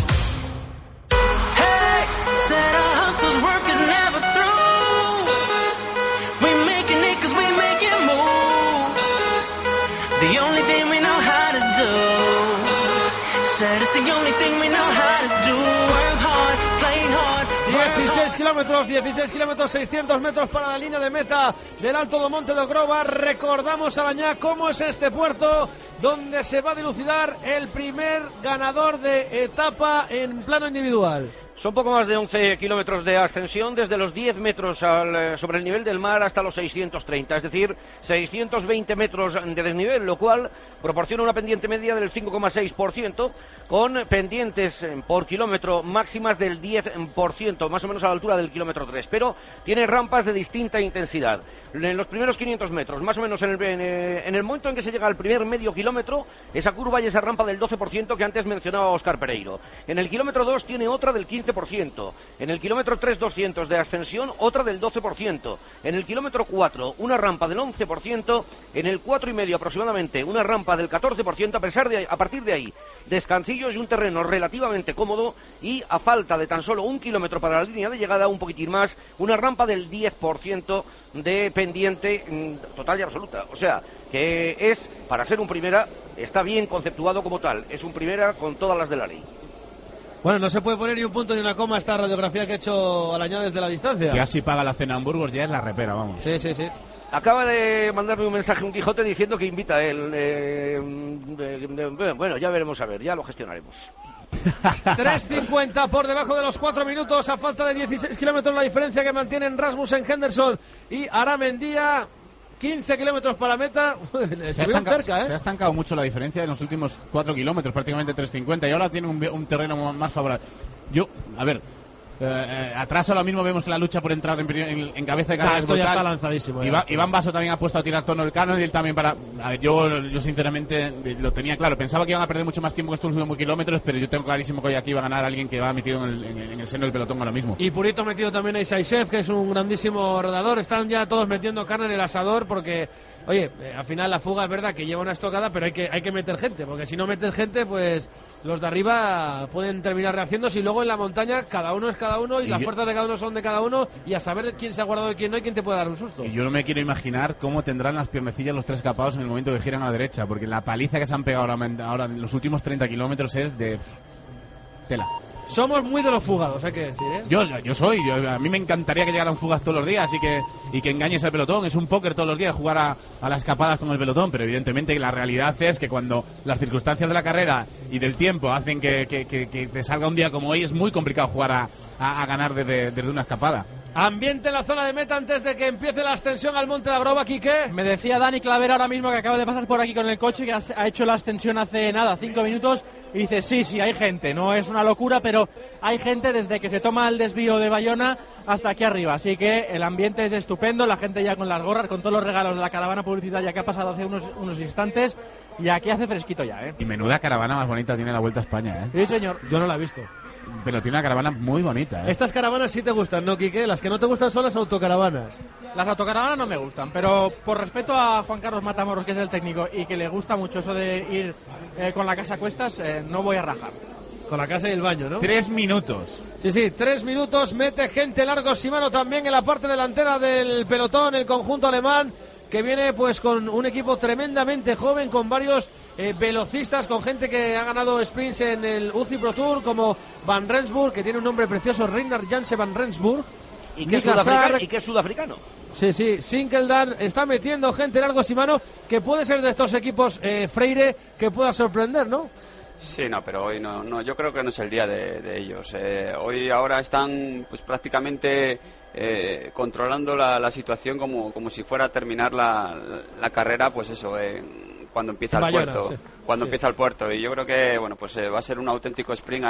Speaker 2: Kilómetros, 16 kilómetros, 600 metros para la línea de meta del Alto do Monte do Grova. Recordamos, Arañá, cómo es este puerto donde se va a dilucidar el primer ganador de etapa en plano individual.
Speaker 4: Son poco más de 11 kilómetros de ascensión desde los 10 metros sobre el nivel del mar hasta los 630, es decir, 620 metros de desnivel, lo cual proporciona una pendiente media del 5,6%, con pendientes por kilómetro máximas del 10%, más o menos a la altura del kilómetro 3, pero tiene rampas de distinta intensidad. En los primeros 500 metros, más o menos en el momento en que se llega al primer medio kilómetro, esa curva y esa rampa del 12% que antes mencionaba Óscar Pereiro. En el kilómetro 2 tiene otra del 15%. En el kilómetro 3, 200 de ascensión, otra del 12%. En el kilómetro 4, una rampa del 11%. En el 4,5 aproximadamente, una rampa del 14%. A partir de ahí, descansillos y un terreno relativamente cómodo. Y a falta de tan solo 1 kilómetro para la línea de llegada, un poquitín más, una rampa del 10% de pendiente total y absoluta. O sea, que es, para ser un primera, está bien conceptuado como tal. Es un primera con todas las de la ley.
Speaker 2: Bueno, no se puede poner ni un punto ni una coma a esta radiografía que ha hecho Alañá desde la distancia.
Speaker 1: Ya si paga la cena en Burgos, ya es la repera, vamos.
Speaker 2: Sí, sí, sí.
Speaker 4: Acaba de mandarme un mensaje un Quijote diciendo que invita a él. Bueno, ya veremos, a ver, ya lo gestionaremos.
Speaker 2: 3.50 por debajo de los 4 minutos, a falta de 16 kilómetros la diferencia que mantienen Rasmussen, Henderson y Aramendía. 15 kilómetros para la meta.
Speaker 1: Se ha estancado mucho la diferencia en los últimos 4 kilómetros, prácticamente 3.50, y ahora tiene un terreno más favorable. Atrás ahora mismo vemos que la lucha por entrar en cabeza de carrera es
Speaker 2: esto
Speaker 1: brutal.
Speaker 2: ya está lanzadísimo.
Speaker 1: Iván Basso también ha puesto a tirar tono el cano, y él también para... A ver, yo sinceramente lo tenía claro. Pensaba que iban a perder mucho más tiempo que estos últimos kilómetros, pero yo tengo clarísimo que hoy aquí va a ganar alguien que va metido en el seno del pelotón ahora mismo.
Speaker 2: Y Purito metido también a Isaichev, que es un grandísimo rodador. Están ya todos metiendo carne en el asador porque... Oye, al final la fuga es verdad que lleva una estocada, pero hay que meter gente, porque si no metes gente, pues los de arriba pueden terminar rehaciéndose, y luego en la montaña cada uno es cada uno y las fuerzas de cada uno son de cada uno, y a saber quién se ha guardado y quién no, y quién te puede dar un susto.
Speaker 1: Y yo no me quiero imaginar cómo tendrán las piernecillas los tres escapados en el momento que giran a la derecha, porque la paliza que se han pegado ahora en los últimos 30 kilómetros es de tela.
Speaker 2: Somos muy de los fugados, hay que decir, ¿eh?
Speaker 1: A mí me encantaría que llegaran fugas todos los días y que engañes al pelotón. Es un póker todos los días jugar a las escapadas con el pelotón, pero evidentemente la realidad es que cuando las circunstancias de la carrera y del tiempo hacen que te salga un día como hoy, es muy complicado jugar a ganar desde una escapada.
Speaker 2: Ambiente en la zona de meta antes de que empiece la ascensión al Monte de la Groba, Quique.
Speaker 5: Me decía Dani Clavera ahora mismo, que acaba de pasar por aquí con el coche, que ha hecho la ascensión hace 5 minutos, y dice sí, hay gente, no es una locura, pero hay gente desde que se toma el desvío de Bayona hasta aquí arriba, así que el ambiente es estupendo, la gente ya con las gorras, con todos los regalos de la caravana publicitaria que ha pasado hace unos instantes, y aquí hace fresquito ya, ¿eh?
Speaker 1: Y menuda caravana más bonita tiene la Vuelta a España, ¿eh?
Speaker 5: Sí, señor.
Speaker 2: Yo no la he visto.
Speaker 1: Pero tiene una caravana muy bonita, ¿eh?
Speaker 2: Estas caravanas sí te gustan, ¿no, Quique? Las que no te gustan son las autocaravanas.
Speaker 5: Las autocaravanas no me gustan, pero por respeto a Juan Carlos Matamoros, que es el técnico, y que le gusta mucho eso de ir con la casa a cuestas, no voy a rajar.
Speaker 2: Con la casa y el baño, ¿no?
Speaker 1: 3 minutos.
Speaker 2: Sí, 3 minutos, mete gente largo Shimano también en la parte delantera del pelotón, el conjunto alemán, que viene pues con un equipo tremendamente joven, con varios velocistas, con gente que ha ganado sprints en el UCI Pro Tour, como Van Rensburg, que tiene un nombre precioso, Reinhard Janse Van Rensburg,
Speaker 4: y que es sudafricano.
Speaker 2: Sí, Sinkeldam está metiendo gente largo Shimano, que puede ser de estos equipos, Freire, que pueda sorprender, ¿no?
Speaker 3: Sí, no, pero hoy no, yo creo que no es el día de ellos. Hoy ahora están pues prácticamente controlando la situación como si fuera a terminar la carrera, pues eso, cuando empieza el puerto. Sí. Cuando empieza el puerto. Y yo creo que bueno, pues va a ser un auténtico sprint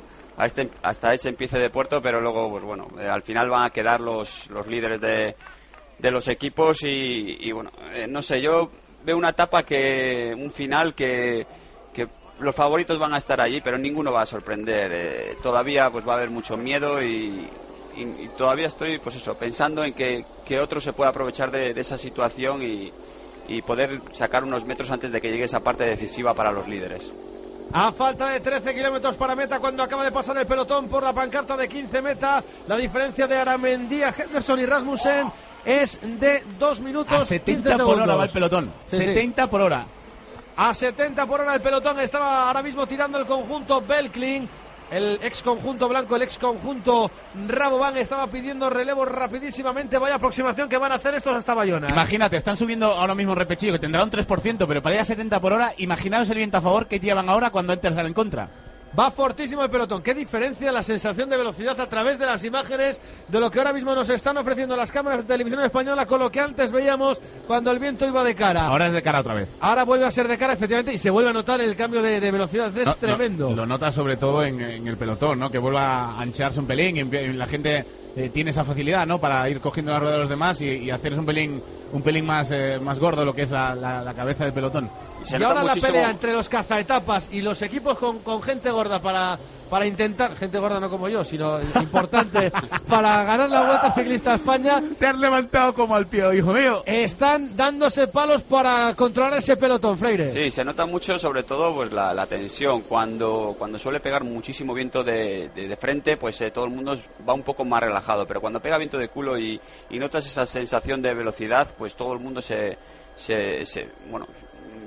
Speaker 3: hasta ese empiece de puerto, pero luego pues bueno, al final van a quedar los líderes de los equipos y bueno, no sé, yo veo una etapa un final que los favoritos van a estar allí, pero ninguno va a sorprender. Todavía pues va a haber mucho miedo y todavía estoy pues eso, pensando en que otro se pueda aprovechar de esa situación y poder sacar unos metros antes de que llegue esa parte decisiva para los líderes.
Speaker 2: A falta de 13 kilómetros para meta, cuando acaba de pasar el pelotón por la pancarta de 15 meta, la diferencia de Aramendía, Henderson y Rasmussen es de 2 minutos.
Speaker 1: A 70 por hora va el pelotón.
Speaker 2: Sí,
Speaker 1: 70 por hora.
Speaker 2: A 70 por hora el pelotón. Estaba ahora mismo tirando el conjunto Belklin, el ex conjunto blanco, el ex conjunto Rabobank. Estaba pidiendo relevo rapidísimamente. Vaya aproximación que van a hacer estos hasta Bayona.
Speaker 1: Imagínate, están subiendo ahora mismo un repechillo que tendrá un 3%, pero para ir a 70 por hora, imaginaos el viento a favor que llevan ahora cuando Enter sale en contra.
Speaker 2: Va fortísimo el pelotón. Qué diferencia la sensación de velocidad a través de las imágenes de lo que ahora mismo nos están ofreciendo las cámaras de televisión española con lo que antes veíamos cuando el viento iba de cara.
Speaker 1: Ahora es de cara otra vez.
Speaker 2: Ahora vuelve a ser de cara, efectivamente, y se vuelve a notar el cambio de velocidad. Es tremendo.
Speaker 1: Lo notas sobre todo en el pelotón, ¿no? Que vuelva a ancharse un pelín y la gente tiene esa facilidad, ¿no? Para ir cogiendo la rueda de los demás y hacerse un pelín más gordo lo que es la cabeza del pelotón.
Speaker 2: Y ahora la pelea entre los cazaetapas y los equipos con gente gorda para intentar, gente gorda no como yo, sino importante, para ganar la Vuelta Ciclista a España.
Speaker 1: Te has levantado como al pie, hijo mío.
Speaker 2: Están dándose palos para controlar ese pelotón, Freire.
Speaker 3: Sí, se nota mucho, sobre todo pues la tensión. Cuando suele pegar muchísimo viento de frente, pues todo el mundo va un poco más relajado, pero cuando pega viento de culo y notas esa sensación de velocidad, pues todo el mundo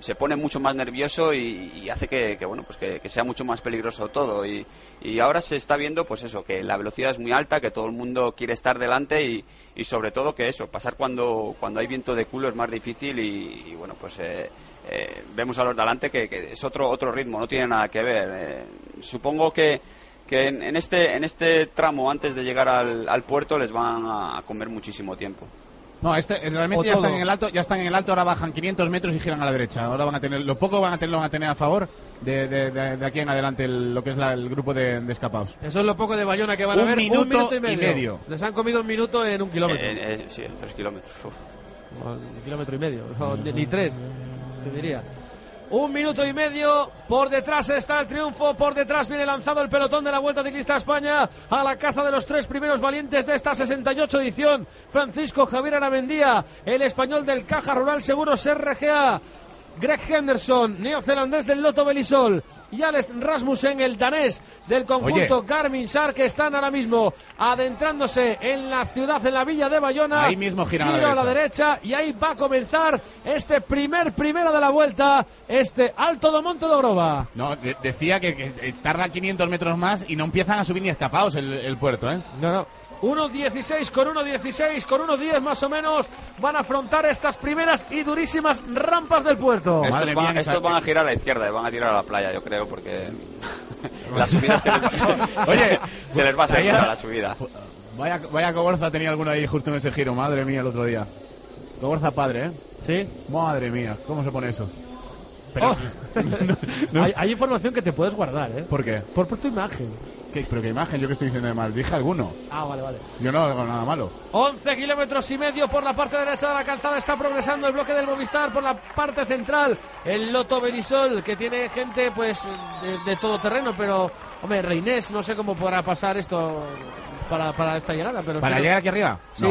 Speaker 3: se pone mucho más nervioso y hace que sea mucho más peligroso todo. Y ahora se está viendo, pues eso, que la velocidad es muy alta, que todo el mundo quiere estar delante y sobre todo que eso, pasar cuando hay viento de culo es más difícil y bueno, pues vemos a los de delante que es otro ritmo, no tiene nada que ver. Supongo que en este tramo antes de llegar al puerto les van a comer muchísimo tiempo.
Speaker 1: No, realmente ya están en el alto, ahora bajan 500 metros y giran a la derecha. Ahora van a tener, lo van a tener a favor de aquí en adelante lo que es el grupo de escapados.
Speaker 2: Eso es lo poco de Bayona que van a ver. Un minuto y medio. Les han comido un minuto en 1 kilómetro.
Speaker 3: Sí, en 3 kilómetros.
Speaker 2: Un kilómetro y medio, ni 3, te diría. 1 minuto y medio, por detrás está el triunfo, por detrás viene lanzado el pelotón de la Vuelta Ciclista a España a la caza de los 3 primeros valientes de esta 68 edición. Francisco Javier Aramendía, el español del Caja Rural Seguros RGA, Greg Henderson, neozelandés del Lotto Belisol, y Alex Rasmussen, el danés del conjunto Garmin Shark, que están ahora mismo adentrándose en la ciudad, en la villa de Bayona.
Speaker 1: Ahí mismo giran
Speaker 2: a la derecha y ahí va a comenzar este primero de la vuelta, este Alto do Monte do Groba.
Speaker 1: No, decía que tarda 500 metros más y no empiezan a subir ni escapados el puerto, ¿eh?
Speaker 2: No. 1.16 con 1.16 con 1.10 más o menos van a afrontar estas primeras y durísimas rampas del puerto.
Speaker 3: Estos van a girar a la izquierda y van a tirar a la playa, yo creo, porque la subida se les va a hacer la subida.
Speaker 1: Vaya Cogorza tenía alguno ahí justo en ese giro, madre mía, el otro día. Cogorza padre, ¿eh?
Speaker 2: Sí.
Speaker 1: Madre mía, ¿cómo se pone eso?
Speaker 2: Pero, no. Hay información que te puedes guardar, ¿eh?
Speaker 1: ¿Por qué?
Speaker 2: Por tu imagen.
Speaker 1: ¿Pero qué imagen? ¿Yo qué estoy diciendo de mal? Dije alguno.
Speaker 2: Ah, vale.
Speaker 1: Yo no hago nada malo.
Speaker 2: 11 kilómetros y medio por la parte derecha de la calzada. Está progresando el bloque del Movistar por la parte central. El Lotto Belisol, que tiene gente pues de todo terreno, pero, hombre, Reinés, no sé cómo podrá pasar esto para esta llegada. Pero
Speaker 1: ¿Para llegar aquí arriba?
Speaker 2: Sí.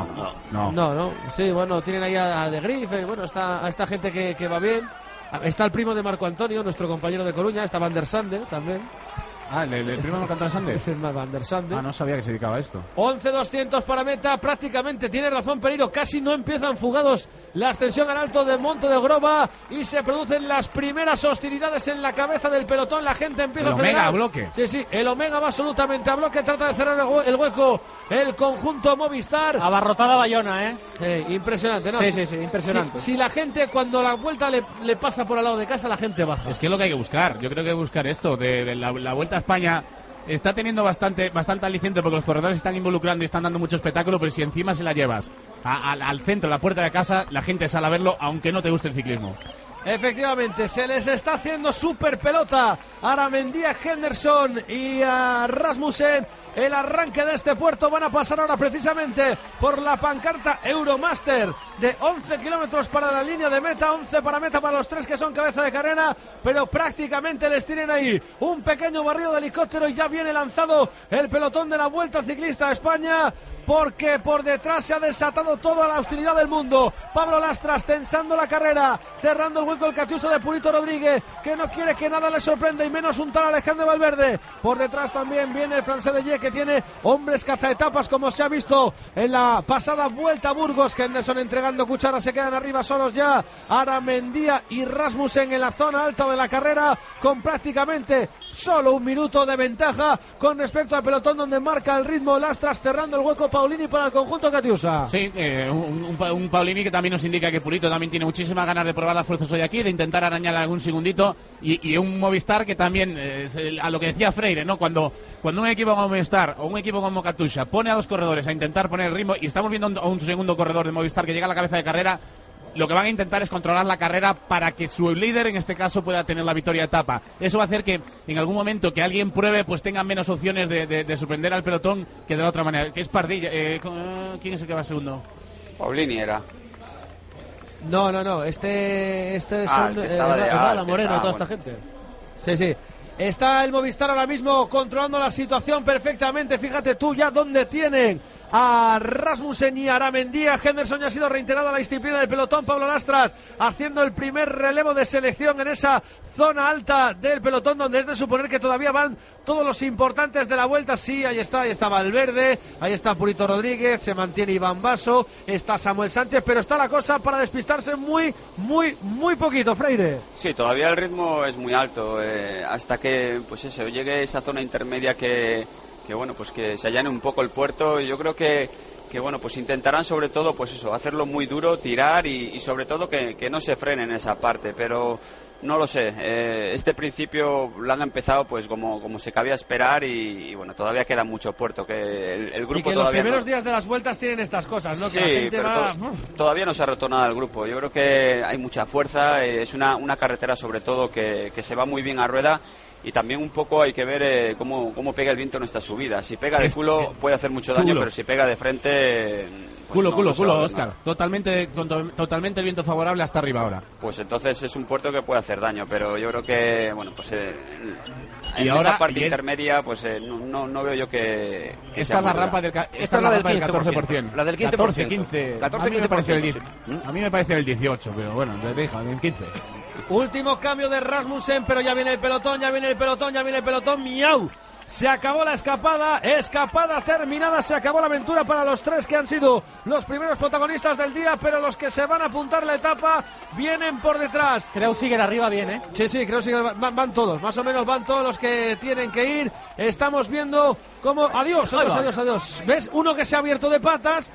Speaker 2: No. Sí, bueno, tienen ahí a De Grief, bueno, está esta gente que va bien. Está el primo de Marco Antonio, nuestro compañero de Coruña, está Van der Sande también.
Speaker 1: Ah, ¿el primo de Marco Antonio Sande?
Speaker 2: Es el Van der Sande.
Speaker 1: Ah, no sabía que se dedicaba a esto.
Speaker 2: 11.200 para meta, prácticamente tiene razón Pereiro, casi no empiezan fugados la ascensión al alto del Monte de Groba y se producen las primeras hostilidades en la cabeza del pelotón, la gente empieza a acelerar.
Speaker 1: Omega a bloque.
Speaker 2: Sí, el Omega va absolutamente a bloque, trata de cerrar el hueco el conjunto Movistar.
Speaker 5: Abarrotada Bayona,
Speaker 2: impresionante, ¿no?
Speaker 5: Sí, impresionante.
Speaker 2: Si la gente cuando la vuelta le pasa por al lado de casa, la gente baja.
Speaker 1: Es que es lo que hay que buscar, yo creo que hay que buscar esto, de la Vuelta a España está teniendo bastante aliciente porque los corredores están involucrando y están dando mucho espectáculo, pero si encima se la llevas al centro, a la puerta de casa, la gente sale a verlo aunque no te guste el ciclismo.
Speaker 2: Efectivamente, se les está haciendo super pelota a Aramendía, Henderson y a Rasmussen. El arranque de este puerto van a pasar ahora precisamente por la pancarta Euromaster de 11 kilómetros para la línea de meta, 11 para meta para los 3 que son cabeza de carrera, pero prácticamente les tienen ahí un pequeño barrido de helicóptero y ya viene lanzado el pelotón de la Vuelta Ciclista a España, porque por detrás se ha desatado toda la hostilidad del mundo. Pablo Lastras tensando la carrera, cerrando el hueco el Catiusa de Purito Rodríguez, que no quiere que nada le sorprenda y menos un tal Alejandro Valverde. Por detrás también viene el francés de Ye, que tiene hombres cazaetapas como se ha visto en la pasada Vuelta a Burgos. Henderson entregando cuchara, se quedan arriba solos ya Aramendía y Rasmussen en la zona alta de la carrera, con prácticamente solo 1 minuto de ventaja con respecto al pelotón, donde marca el ritmo Lastras, cerrando el hueco Paulini para el conjunto Catiusa.
Speaker 1: Sí, un Paulini que también nos indica que Purito también tiene muchísimas ganas de probar las fuerzas hoy aquí, de intentar arañar algún segundito, y un Movistar que también, a lo que decía Freire, ¿no? Cuando un equipo como Movistar o un equipo como Katusha pone a 2 corredores a intentar poner el ritmo, y estamos viendo a un segundo corredor de Movistar que llega a la cabeza de carrera, lo que van a intentar es controlar la carrera para que su líder en este caso pueda tener la victoria de etapa. Eso va a hacer que en algún momento que alguien pruebe pues tengan menos opciones de sorprender al pelotón que de la otra manera, que es Pardilla. ¿Quién es el que va segundo?
Speaker 3: Paulini era.
Speaker 2: No, este son
Speaker 3: la
Speaker 2: Moreno, toda esta gente. Sí. Está el Movistar ahora mismo controlando la situación perfectamente. Fíjate tú ya dónde tienen a Rasmussen y Aramendía. Henderson ya ha sido reintegrado a la disciplina del pelotón. Pablo Lastras haciendo el primer relevo de selección en esa zona alta del pelotón, donde es de suponer que todavía van todos los importantes de la vuelta. Sí, ahí está Valverde, ahí está Purito Rodríguez, se mantiene Iván Basso, está Samuel Sánchez, pero está la cosa para despistarse muy poquito, Freire.
Speaker 3: Sí, todavía el ritmo es muy alto, hasta que pues eso, llegue esa zona intermedia que bueno, pues que se allane un poco el puerto. Y yo creo que bueno, pues intentarán sobre todo pues eso, hacerlo muy duro, tirar y sobre todo que no se frenen en esa parte, pero no lo sé, este principio lo han empezado pues como se cabía esperar y bueno, todavía queda mucho puerto, que el grupo
Speaker 2: y que
Speaker 3: todavía
Speaker 2: los primeros días de las vueltas tienen estas cosas, ¿no?
Speaker 3: Sí,
Speaker 2: que la gente va...
Speaker 3: todavía no se ha roto nada el grupo. Yo creo que hay mucha fuerza, es una carretera sobre todo que se va muy bien a rueda. Y también un poco hay que ver cómo pega el viento en esta subida. Si pega de culo puede hacer mucho daño, pero si pega de frente... Pues
Speaker 1: culo, Óscar. Totalmente el viento favorable hasta arriba ahora.
Speaker 3: Pues entonces es un puerto que puede hacer daño, pero yo creo que, bueno, pues en
Speaker 1: ahora,
Speaker 3: esa parte intermedia, pues no veo yo que
Speaker 1: esta es la rampa del 14%.
Speaker 4: La del 15%.
Speaker 1: 14, a mí me parece el 18, pero bueno, les dejo, el 15.
Speaker 2: Último cambio de Rasmussen, pero ya viene el pelotón, miau. Se acabó la escapada terminada, se acabó la aventura para los tres que han sido los primeros protagonistas del día, pero los que se van a apuntar la etapa vienen por detrás.
Speaker 5: Kreuziger arriba viene.
Speaker 2: Sí, Kreuziger van todos, más o menos van todos los que tienen que ir. Estamos viendo cómo... Adiós. ¿Ves? Uno que se ha abierto de patas.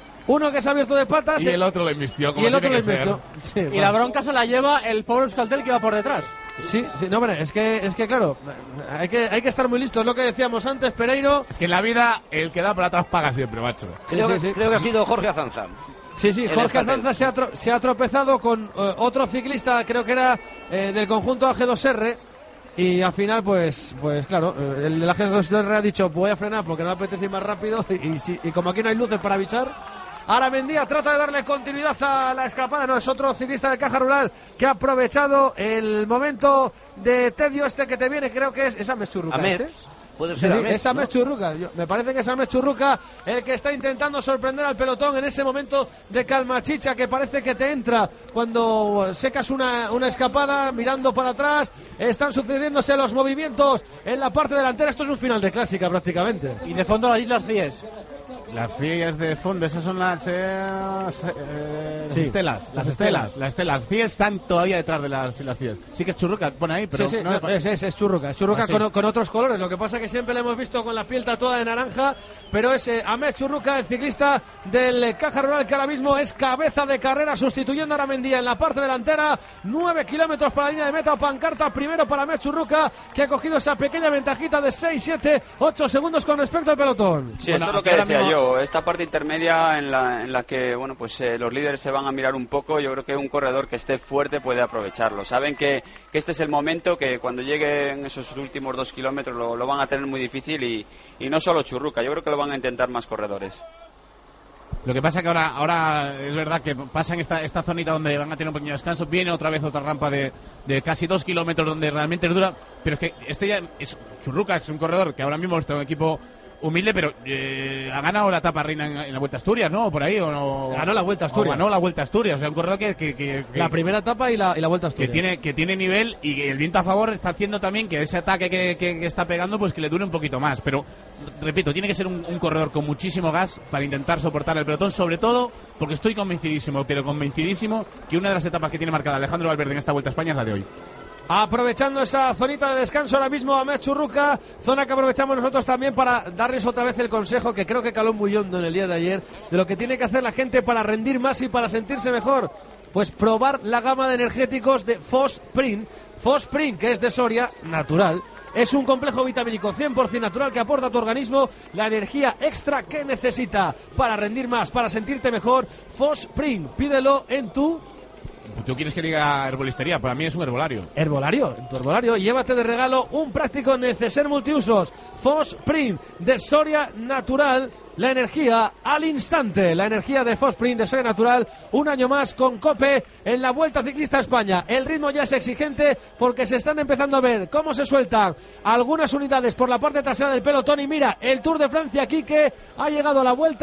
Speaker 1: Y el otro le embistió.
Speaker 2: Sí,
Speaker 5: y la bronca se la lleva el pobre Euskaltel que va por detrás.
Speaker 2: Sí, no, hombre, es que claro, hay que estar muy listos, lo que decíamos antes, Pereiro.
Speaker 1: Es que en la vida el que da para atrás paga siempre, macho.
Speaker 4: Creo que ha sido Jorge Azanza.
Speaker 2: Sí, Jorge Azanza se ha tropezado con otro ciclista, creo que era del conjunto AG2R. Y al final, pues claro, el de la AG2R ha dicho, voy a frenar porque no me apetece ir más rápido. Y como aquí no hay luces para avisar, Aramendía trata de darle continuidad a la escapada. No, es otro ciclista de Caja Rural que ha aprovechado el momento de tedio que te viene. Creo que es Ames Churruca.
Speaker 4: Puede ser
Speaker 2: es Ames Churruca. Me parece que es Ames Churruca el que está intentando sorprender al pelotón en ese momento de calma chicha que parece que te entra cuando secas una escapada mirando para atrás. Están sucediéndose los movimientos en la parte delantera. Esto es un final de clásica prácticamente.
Speaker 5: Y de fondo las Islas Cíes.
Speaker 1: Las Cíes de fondo, esas son las estelas. Las Cíes están todavía detrás de las Cíes. Sí que es Churruca, pone ahí, pero
Speaker 2: es Churruca. Con otros colores. Lo que pasa que siempre le hemos visto con la piel tatuada de naranja, pero es Ames Churruca, el ciclista del Caja Rural, que ahora mismo es cabeza de carrera sustituyendo a Aramendía en la parte delantera. 9 kilómetros para la línea de meta, pancarta primero para Ames Churruca, que ha cogido esa pequeña ventajita de 6, 7, 8 segundos con respecto al pelotón.
Speaker 3: Sí, esto es lo que decía yo. Esta parte intermedia en la que bueno, pues los líderes se van a mirar un poco. Yo creo que un corredor que esté fuerte puede aprovecharlo. Saben que este es el momento, que cuando lleguen esos últimos 2 kilómetros lo van a tener muy difícil y no solo Churruca. Yo creo que lo van a intentar más corredores.
Speaker 1: Lo que pasa que ahora es verdad que pasan esta zonita donde van a tener un pequeño descanso. Viene otra vez otra rampa de casi 2 kilómetros donde realmente es dura. Pero es que este ya es Churruca, es un corredor que ahora mismo está en un equipo humilde, pero ha ganado la etapa reina en la Vuelta a Asturias, ¿no? Por ahí, ¿o no?
Speaker 2: Ganó la Vuelta a Asturias.
Speaker 1: O sea, un corredor que
Speaker 2: la primera etapa y la Vuelta a Asturias.
Speaker 1: Que tiene nivel, y el viento a favor está haciendo también que ese ataque que está pegando, pues que le dure un poquito más. Pero, repito, tiene que ser un corredor con muchísimo gas para intentar soportar el pelotón, sobre todo porque estoy convencidísimo que una de las etapas que tiene marcada Alejandro Valverde en esta Vuelta a España es la de hoy.
Speaker 2: Aprovechando esa zonita de descanso ahora mismo Ames Churruca, zona que aprovechamos nosotros también para darles otra vez el consejo que creo que caló muy hondo en el día de ayer, de lo que tiene que hacer la gente para rendir más y para sentirse mejor. Pues probar la gama de energéticos de Fosprint, que es de Soria, natural. Es un complejo vitamínico 100% natural que aporta a tu organismo la energía extra que necesita para rendir más, para sentirte mejor. Fosprint, pídelo en tu...
Speaker 1: ¿Tú quieres que diga herbolistería? Para mí es un herbolario.
Speaker 2: ¿Herbolario? En tu herbolario llévate de regalo un práctico neceser multiusos. Fosprint de Soria Natural. La energía al instante. La energía de Fosprint de Soria Natural. Un año más con COPE en la Vuelta Ciclista a España. El ritmo ya es exigente porque se están empezando a ver cómo se sueltan algunas unidades por la parte trasera del pelotón. Y mira, el Tour de Francia aquí que ha llegado a la Vuelta,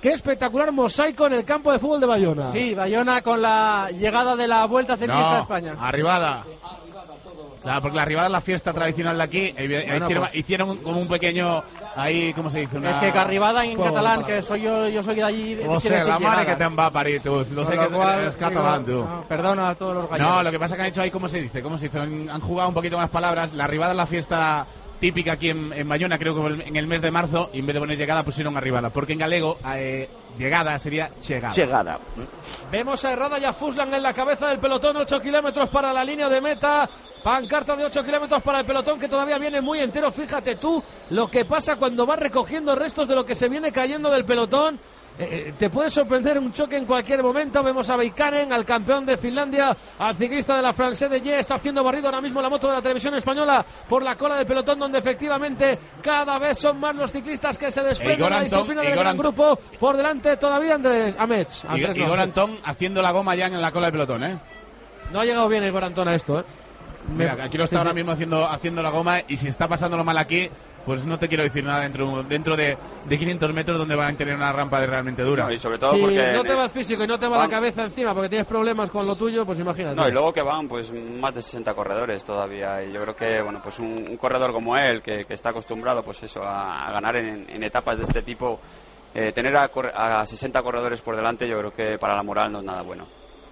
Speaker 2: qué espectacular mosaico en el campo de fútbol de Bayona.
Speaker 5: Sí, Bayona con la llegada de la Vuelta Ciclista de España.
Speaker 1: Arribada. Claro, porque la arribada es la fiesta tradicional de aquí. Hicieron como un pequeño... Ahí, ¿cómo se dice?
Speaker 5: Es que arribada en catalán, que soy yo soy de allí.
Speaker 1: O sea, la madre que te va a parir, tú. Lo sé que es catalán, tú.
Speaker 5: Perdona a todos los gallegos.
Speaker 1: No, lo que pasa es que han hecho ahí, ¿cómo se dice? Han jugado un poquito más palabras. La arribada es la fiesta típica aquí en Bayona, creo que en el mes de marzo, y en vez de poner llegada pusieron arribada, porque en galego llegada sería chegada.
Speaker 2: Vemos a Herrada y a Fuslan en la cabeza del pelotón, 8 kilómetros para la línea de meta, pancarta de 8 kilómetros para el pelotón que todavía viene muy entero. Fíjate tú lo que pasa cuando va recogiendo restos de lo que se viene cayendo del pelotón. Te puede sorprender un choque en cualquier momento. Vemos a Beikanen, al campeón de Finlandia, al ciclista de la France de Ye. Está haciendo barrido ahora mismo la moto de la televisión española por la cola del pelotón, donde efectivamente cada vez son más los ciclistas que se desprenden de la disciplina del gran grupo. Por delante todavía Andrés Amets.
Speaker 1: Igor Antón haciendo la goma ya en la cola del pelotón,
Speaker 2: No ha llegado bien Igor Antón a esto,
Speaker 1: Mira, aquí lo está ahora mismo haciendo la goma, y si está pasándolo mal aquí, pues no te quiero decir nada dentro de 500 metros donde van a tener una rampa realmente dura.
Speaker 3: No, y sobre todo
Speaker 2: si
Speaker 3: porque
Speaker 2: no te va el físico y no te va la cabeza encima porque tienes problemas con lo tuyo, pues imagínate.
Speaker 3: No, y luego que van pues más de 60 corredores todavía, y yo creo que bueno, pues un corredor como él que está acostumbrado pues eso a ganar en etapas de este tipo, tener a 60 corredores por delante, yo creo que para la moral no es nada bueno.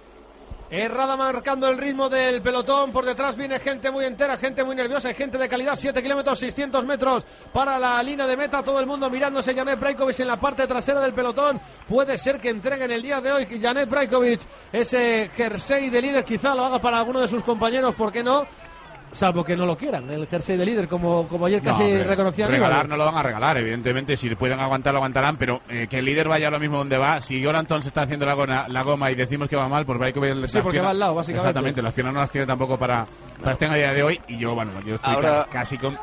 Speaker 2: Herrada marcando el ritmo del pelotón. Por detrás viene gente muy entera, gente muy nerviosa, gente de calidad. 7 kilómetros, 600 metros para la línea de meta. Todo el mundo mirándose. Janet Brajkovic en la parte trasera del pelotón. Puede ser que entreguen el día de hoy Janet Brajkovic ese jersey de líder. Quizá lo haga para alguno de sus compañeros, ¿por qué no? Salvo que no lo quieran, el jersey de líder, como ayer casi reconocían.
Speaker 1: Regalar no lo van a regalar, evidentemente. Si pueden aguantar, lo aguantarán, pero que el líder vaya ahora mismo donde va. Si Igor Antón se está haciendo la goma y decimos que va mal, pues Brajkovic...
Speaker 2: Sí, porque va al lado, básicamente.
Speaker 1: Exactamente, las piernas no las tiene tampoco para estar en el día de hoy. Y yo estoy
Speaker 4: ahora,
Speaker 1: casi con...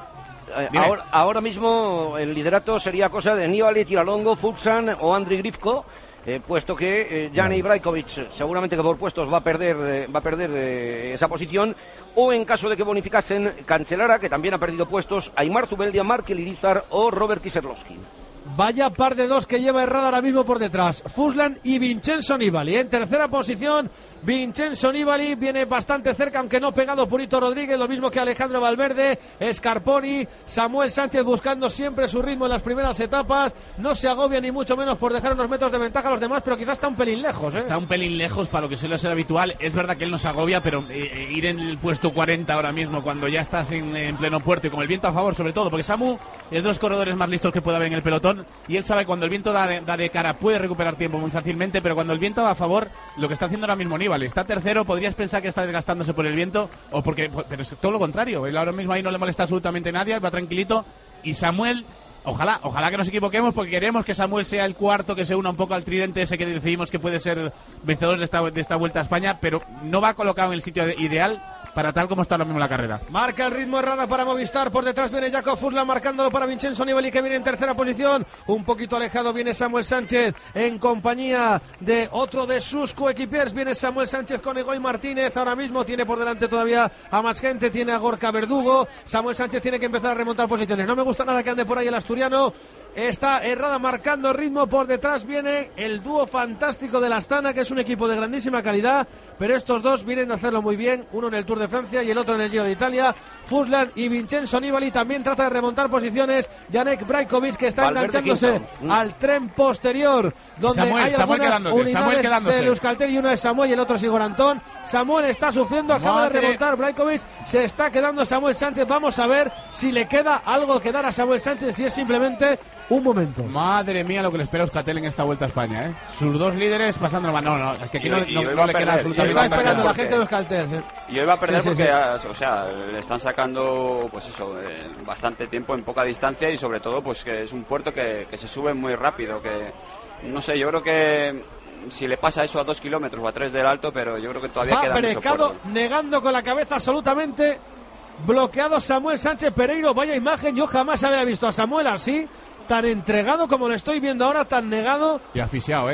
Speaker 4: Ahora mismo el liderato sería cosa de Nibali, Tiralongo, Fuglsang o Andriy Grifko. Puesto que Jani Brajkovic seguramente que por puestos va a perder esa posición, o en caso de que bonificasen Cancellara, que también ha perdido puestos, Aimar Zubeldia, Markel Irizar o Robert Kieserlowski.
Speaker 2: Vaya par de dos que lleva Herrada ahora mismo por detrás, Fuslan y Vincenzo Nibali. En tercera posición, Vincenzo Nibali viene bastante cerca, aunque no pegado por Hito Rodríguez, lo mismo que Alejandro Valverde, Scarponi, Samuel Sánchez buscando siempre su ritmo en las primeras etapas. No se agobia ni mucho menos por dejar unos metros de ventaja a los demás, pero quizás está un pelín lejos.
Speaker 1: Está un pelín lejos para lo que suele ser habitual. Es verdad que él no se agobia, pero ir en el puesto 40 ahora mismo, cuando ya estás en pleno puerto y con el viento a favor, sobre todo, porque Samu es de los corredores más listos que puede haber en el pelotón, y él sabe cuando el viento da de cara puede recuperar tiempo muy fácilmente, pero cuando el viento va a favor, lo que está haciendo ahora mismo Nibali, está tercero, podrías pensar que está desgastándose por el viento, pero es todo lo contrario. Él ahora mismo ahí no le molesta absolutamente a nadie, va tranquilito, y Samuel, ojalá que nos equivoquemos, porque queremos que Samuel sea el cuarto, que se una un poco al tridente ese que decidimos que puede ser vencedor de esta Vuelta a España, pero no va colocado en el sitio ideal para tal como está ahora mismo la carrera.
Speaker 2: Marca el ritmo Herrada para Movistar, por detrás viene Jakob Fuslan marcándolo para Vincenzo Nibali, que viene en tercera posición, un poquito alejado viene Samuel Sánchez en compañía de otro de sus coequipiers, viene Samuel Sánchez con Egoy Martínez, ahora mismo tiene por delante todavía a más gente, tiene a Gorka Verdugo, Samuel Sánchez tiene que empezar a remontar posiciones, no me gusta nada que ande por ahí el asturiano. Está Herrada marcando ritmo, por detrás viene el dúo fantástico de la Astana, que es un equipo de grandísima calidad, pero estos dos vienen a hacerlo muy bien, uno en el Tour de Francia y el otro en el Giro de Italia. Fuslan y Vincenzo Nibali también trata de remontar posiciones. Janek Brajkovic, que está enganchándose al tren posterior, donde hay algunas unidades de Euskaltel y una de Samuel y el otro es Igor Antón. Samuel está sufriendo, acaba de remontar Brajkovic, se está quedando Samuel Sánchez. Vamos a ver si le queda algo que dar a Samuel Sánchez, si es simplemente un momento.
Speaker 1: Madre mía lo que le espera a Euskaltel en esta Vuelta a España, sus dos líderes pasando no, es que aquí no le queda absolutamente
Speaker 2: nada. Está esperando la gente de Euskaltel.
Speaker 3: Y hoy va a perder porque o sea, le están sacando pues eso, bastante tiempo en poca distancia, y sobre todo pues que es un puerto que se sube muy rápido, que no sé, yo creo que si le pasa eso a 2 kilómetros o a 3 del alto, pero yo creo que todavía queda mucho puerto.
Speaker 2: Negando con la cabeza absolutamente, bloqueado Samuel Sánchez Pereiro. Vaya imagen, yo jamás había visto a Samuel así, tan entregado como lo estoy viendo ahora, tan negado
Speaker 1: y asfixiado,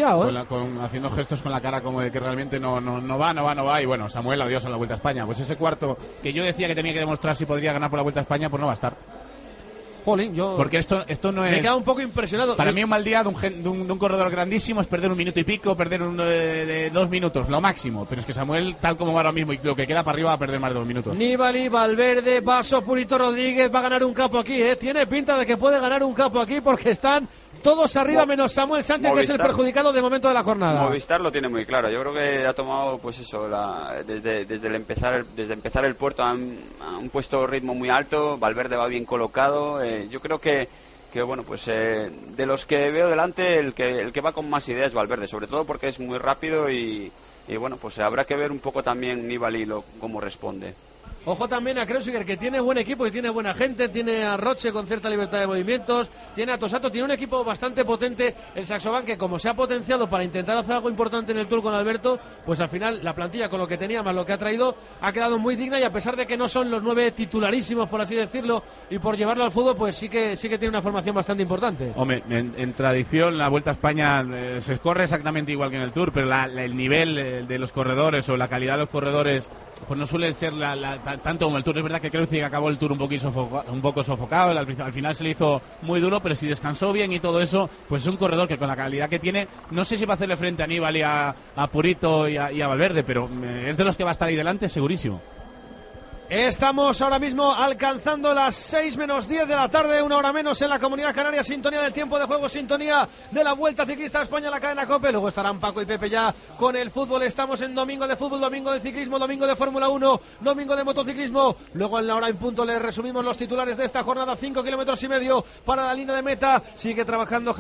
Speaker 1: haciendo gestos con la cara como de que realmente no va, y bueno, Samuel, adiós a la Vuelta a España. Pues ese cuarto que yo decía que tenía que demostrar si podría ganar por la Vuelta a España, pues no va a estar.
Speaker 2: Jolín, yo...
Speaker 1: Porque esto no es...
Speaker 2: Me queda un poco impresionado.
Speaker 1: Para mí un mal día de un corredor grandísimo es perder 1 minuto y pico, perder 2 minutos, lo máximo. Pero es que Samuel, tal como va ahora mismo y lo que queda para arriba, va a perder más de 2 minutos.
Speaker 2: Nibali, Valverde, Basso, Purito Rodríguez va a ganar un capo aquí, ¿eh? Tiene pinta de que puede ganar un capo aquí porque están todos arriba menos Samuel Sánchez, que es el perjudicado de momento de la jornada.
Speaker 3: Movistar lo tiene muy claro. Yo creo que ha tomado, pues eso, desde empezar el puerto han puesto ritmo muy alto. Valverde va bien colocado. Yo creo que bueno, pues de los que veo delante, el que va con más ideas es Valverde, sobre todo porque es muy rápido y bueno, pues habrá que ver un poco también Nibali cómo responde.
Speaker 2: Ojo también a Kreuziger, que tiene buen equipo y tiene buena gente, tiene a Roche con cierta libertad de movimientos, tiene a Tosato, tiene un equipo bastante potente, el Saxoban, que como se ha potenciado para intentar hacer algo importante en el Tour con Alberto, pues al final la plantilla con lo que tenía más lo que ha traído ha quedado muy digna, y a pesar de que no son los 9 titularísimos, por así decirlo, y por llevarlo al fútbol, pues sí que tiene una formación bastante importante.
Speaker 1: Hombre, en tradición la Vuelta a España se corre exactamente igual que en el Tour, pero el nivel de los corredores o la calidad de los corredores pues no suele ser tanto como el Tour. Es verdad que creo que acabó el Tour un poco sofocado, al final se le hizo muy duro, pero si descansó bien y todo eso, pues es un corredor que con la calidad que tiene, no sé si va a hacerle frente a Aníbal y a Purito y a Valverde, pero es de los que va a estar ahí delante segurísimo.
Speaker 2: Estamos ahora mismo alcanzando las 6 menos 10 de la tarde, 1 hora menos en la Comunidad Canaria. Sintonía del tiempo de juego, sintonía de la Vuelta Ciclista a España, la cadena COPE. Luego estarán Paco y Pepe ya con el fútbol. Estamos en domingo de fútbol, domingo de ciclismo, domingo de Fórmula 1, domingo de motociclismo. Luego en la hora en punto les resumimos los titulares de esta jornada. 5 kilómetros y medio para la línea de meta. Sigue trabajando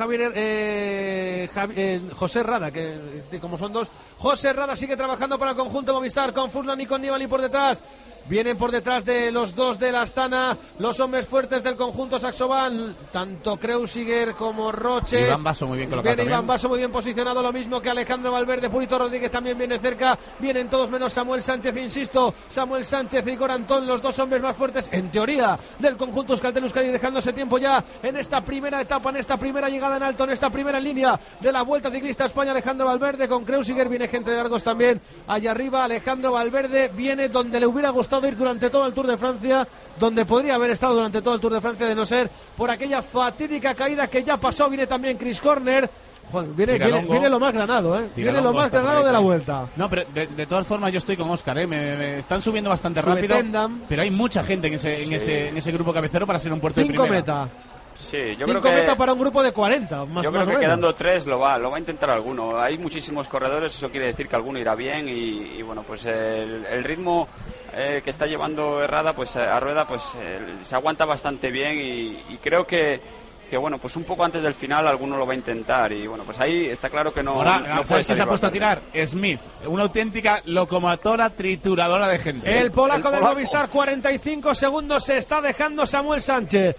Speaker 2: José Rada, que como son dos, José Rada sigue trabajando para el conjunto Movistar con Furlan y con Nibali por detrás. Vienen por detrás de los dos de la Astana los hombres fuertes del conjunto Saxoban, tanto Kreuziger como Roche.
Speaker 1: Iván Basso muy bien colocado.
Speaker 2: Viene Iván Basso muy bien posicionado, lo mismo que Alejandro Valverde. Purito Rodríguez también viene cerca. Vienen todos menos Samuel Sánchez, insisto. Samuel Sánchez y Igor Antón, los dos hombres más fuertes, en teoría, del conjunto Euskaltel-Euskadi, dejándose tiempo ya en esta primera etapa, en esta primera llegada en alto, en esta primera línea de la Vuelta Ciclista a España. Alejandro Valverde con Kreuziger, viene gente de largos también allá arriba. Alejandro Valverde viene donde le hubiera gustado ir durante todo el Tour de Francia, donde podría haber estado durante todo el Tour de Francia, de no ser por aquella fatídica caída que ya pasó. Viene también Chris Corner. Joder, viene lo más granado, viene lo más granado de la Vuelta.
Speaker 1: No, pero de todas formas yo estoy con Óscar, me están subiendo bastante rápido, pero hay mucha gente en ese grupo cabecero para ser un puerto de primera.
Speaker 2: Meta.
Speaker 3: Sí, yo
Speaker 2: 5
Speaker 3: creo que
Speaker 2: meta para un grupo de 40, más
Speaker 3: yo
Speaker 2: más
Speaker 3: creo que
Speaker 2: o
Speaker 3: quedando 3 lo va a intentar alguno. Hay muchísimos corredores, eso quiere decir que alguno irá bien y bueno, pues el ritmo que está llevando Herrada, pues a Rueda, pues se aguanta bastante bien y creo que bueno, pues un poco antes del final alguno lo va a intentar y bueno, pues ahí está claro que no.
Speaker 1: Ahora,
Speaker 3: no
Speaker 1: ¿sabes quién se ha puesto a tirar? Smith, una auténtica locomotora trituradora de gente.
Speaker 2: El polaco del Movistar, 45 segundos se está dejando Samuel Sánchez.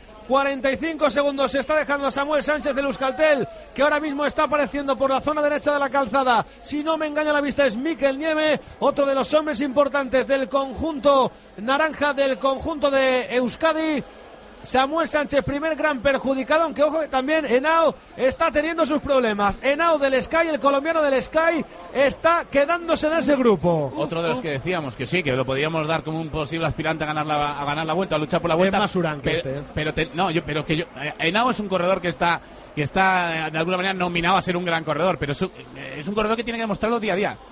Speaker 2: 45 segundos se está dejando Samuel Sánchez del Euskaltel, que ahora mismo está apareciendo por la zona derecha de la calzada. Si no me engaña la vista, es Mikel Nieve, otro de los hombres importantes del conjunto naranja, del conjunto de Euskadi. Samuel Sánchez, primer gran perjudicado, aunque ojo que también Henao está teniendo sus problemas. Henao del Sky, el colombiano del Sky, está quedándose de ese grupo.
Speaker 1: Otro de los que decíamos que sí, que lo podíamos dar como un posible aspirante a ganar la vuelta, a luchar por la vuelta.
Speaker 2: Es más Urán que
Speaker 1: Henao es un corredor que está de alguna manera nominado a ser un gran corredor, pero es un corredor que tiene que demostrarlo día a día.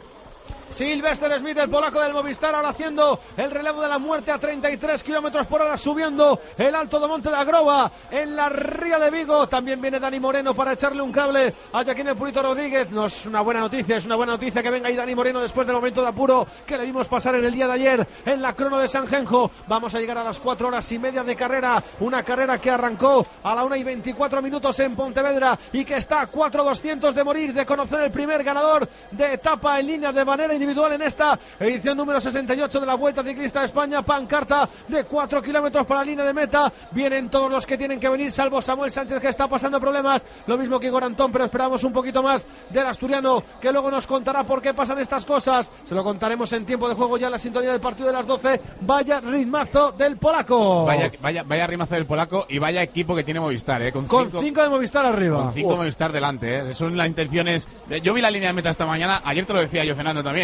Speaker 2: Sylvester Smith, el polaco del Movistar, ahora haciendo el relevo de la muerte a 33 kilómetros por hora, subiendo el Alto de Monte de Agroba en la Ría de Vigo. También viene Dani Moreno para echarle un cable a Joaquín el Purito Rodríguez. No es una buena noticia que venga ahí Dani Moreno después del momento de apuro que le vimos pasar en el día de ayer en la crono de San Genjo. Vamos a llegar a las 4 horas y media de carrera, una carrera que arrancó a la 1 y 24 minutos en Pontevedra y que está a 4:200 de morir, de conocer el primer ganador de etapa en línea de manera individual en esta edición número 68 de la Vuelta Ciclista de España. Pancarta de 4 kilómetros para la línea de meta. Vienen todos los que tienen que venir, salvo Samuel Sánchez, que está pasando problemas, lo mismo que Igor Antón, pero esperamos un poquito más del asturiano, que luego nos contará por qué pasan estas cosas. Se lo contaremos en tiempo de juego, ya en la sintonía del partido de las 12. Vaya ritmazo del polaco.
Speaker 1: Vaya ritmazo del polaco y vaya equipo que tiene Movistar, con
Speaker 2: 5 de Movistar arriba.
Speaker 1: Con 5 Movistar delante, Son las intenciones. Yo vi la línea de meta esta mañana, ayer te lo decía yo, Fernando, también.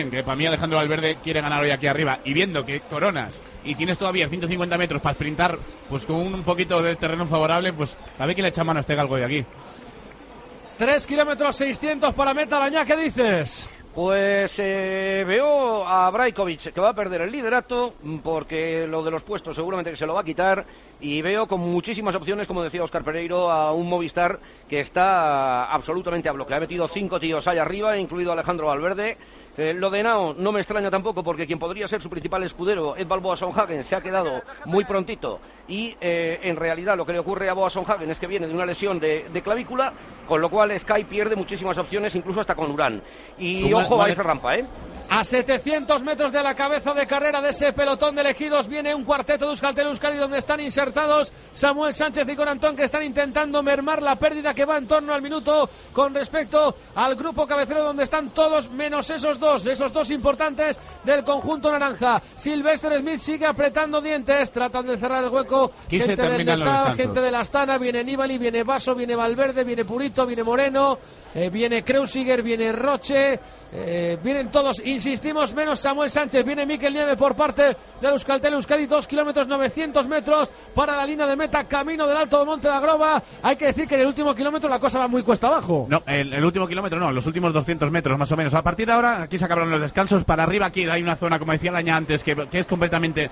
Speaker 1: también, que para mí Alejandro Valverde quiere ganar hoy aquí arriba, y viendo que coronas y tienes todavía 150 metros para sprintar, pues con un poquito de terreno favorable, pues a ver quién le echa mano a este galgo de aquí.
Speaker 2: 3 kilómetros 600 para meta, Arañá, ¿qué dices?
Speaker 4: Pues veo a Brajkovic que va a perder el liderato porque lo de los puestos seguramente que se lo va a quitar, y veo con muchísimas opciones, como decía Óscar Pereiro, a un Movistar que está absolutamente a bloque. Ha metido 5 tíos ahí arriba, incluido Alejandro Valverde. Lo de Henao no me extraña tampoco, porque quien podría ser su principal escudero, Ed Balboa-Sonhagen, se ha quedado muy prontito, y en realidad lo que le ocurre a Boa-Sonhagen es que viene de una lesión de clavícula, con lo cual Sky pierde muchísimas opciones, incluso hasta con Urán. Y ojo a esa rampa,
Speaker 2: A 700 metros de la cabeza de carrera de ese pelotón de elegidos viene un cuarteto de Euskaltel-Euskadi, donde están insertados Samuel Sánchez y Igor Antón, que están intentando mermar la pérdida que va en torno al minuto con respecto al grupo cabecero, donde están todos menos esos dos importantes del conjunto naranja. Sylvester Smith sigue apretando dientes, tratan de cerrar el hueco. Gente del Neta, gente de la Astana, viene Nibali, viene Basso, viene Valverde, viene Purito, viene Moreno, viene Kreuziger, viene Roche, vienen todos, insistimos, menos Samuel Sánchez. Viene Mikel Nieve por parte de Euskaltel-Euskadi, 2 kilómetros 900 metros para la línea de meta, camino del Alto de Monte de Agroba. Hay que decir que en el último kilómetro la cosa va muy cuesta abajo.
Speaker 1: No, el último kilómetro no, los últimos 200 metros más o menos. A partir de ahora, aquí se acabaron los descansos. Para arriba aquí hay una zona, como decía Laña antes, que es completamente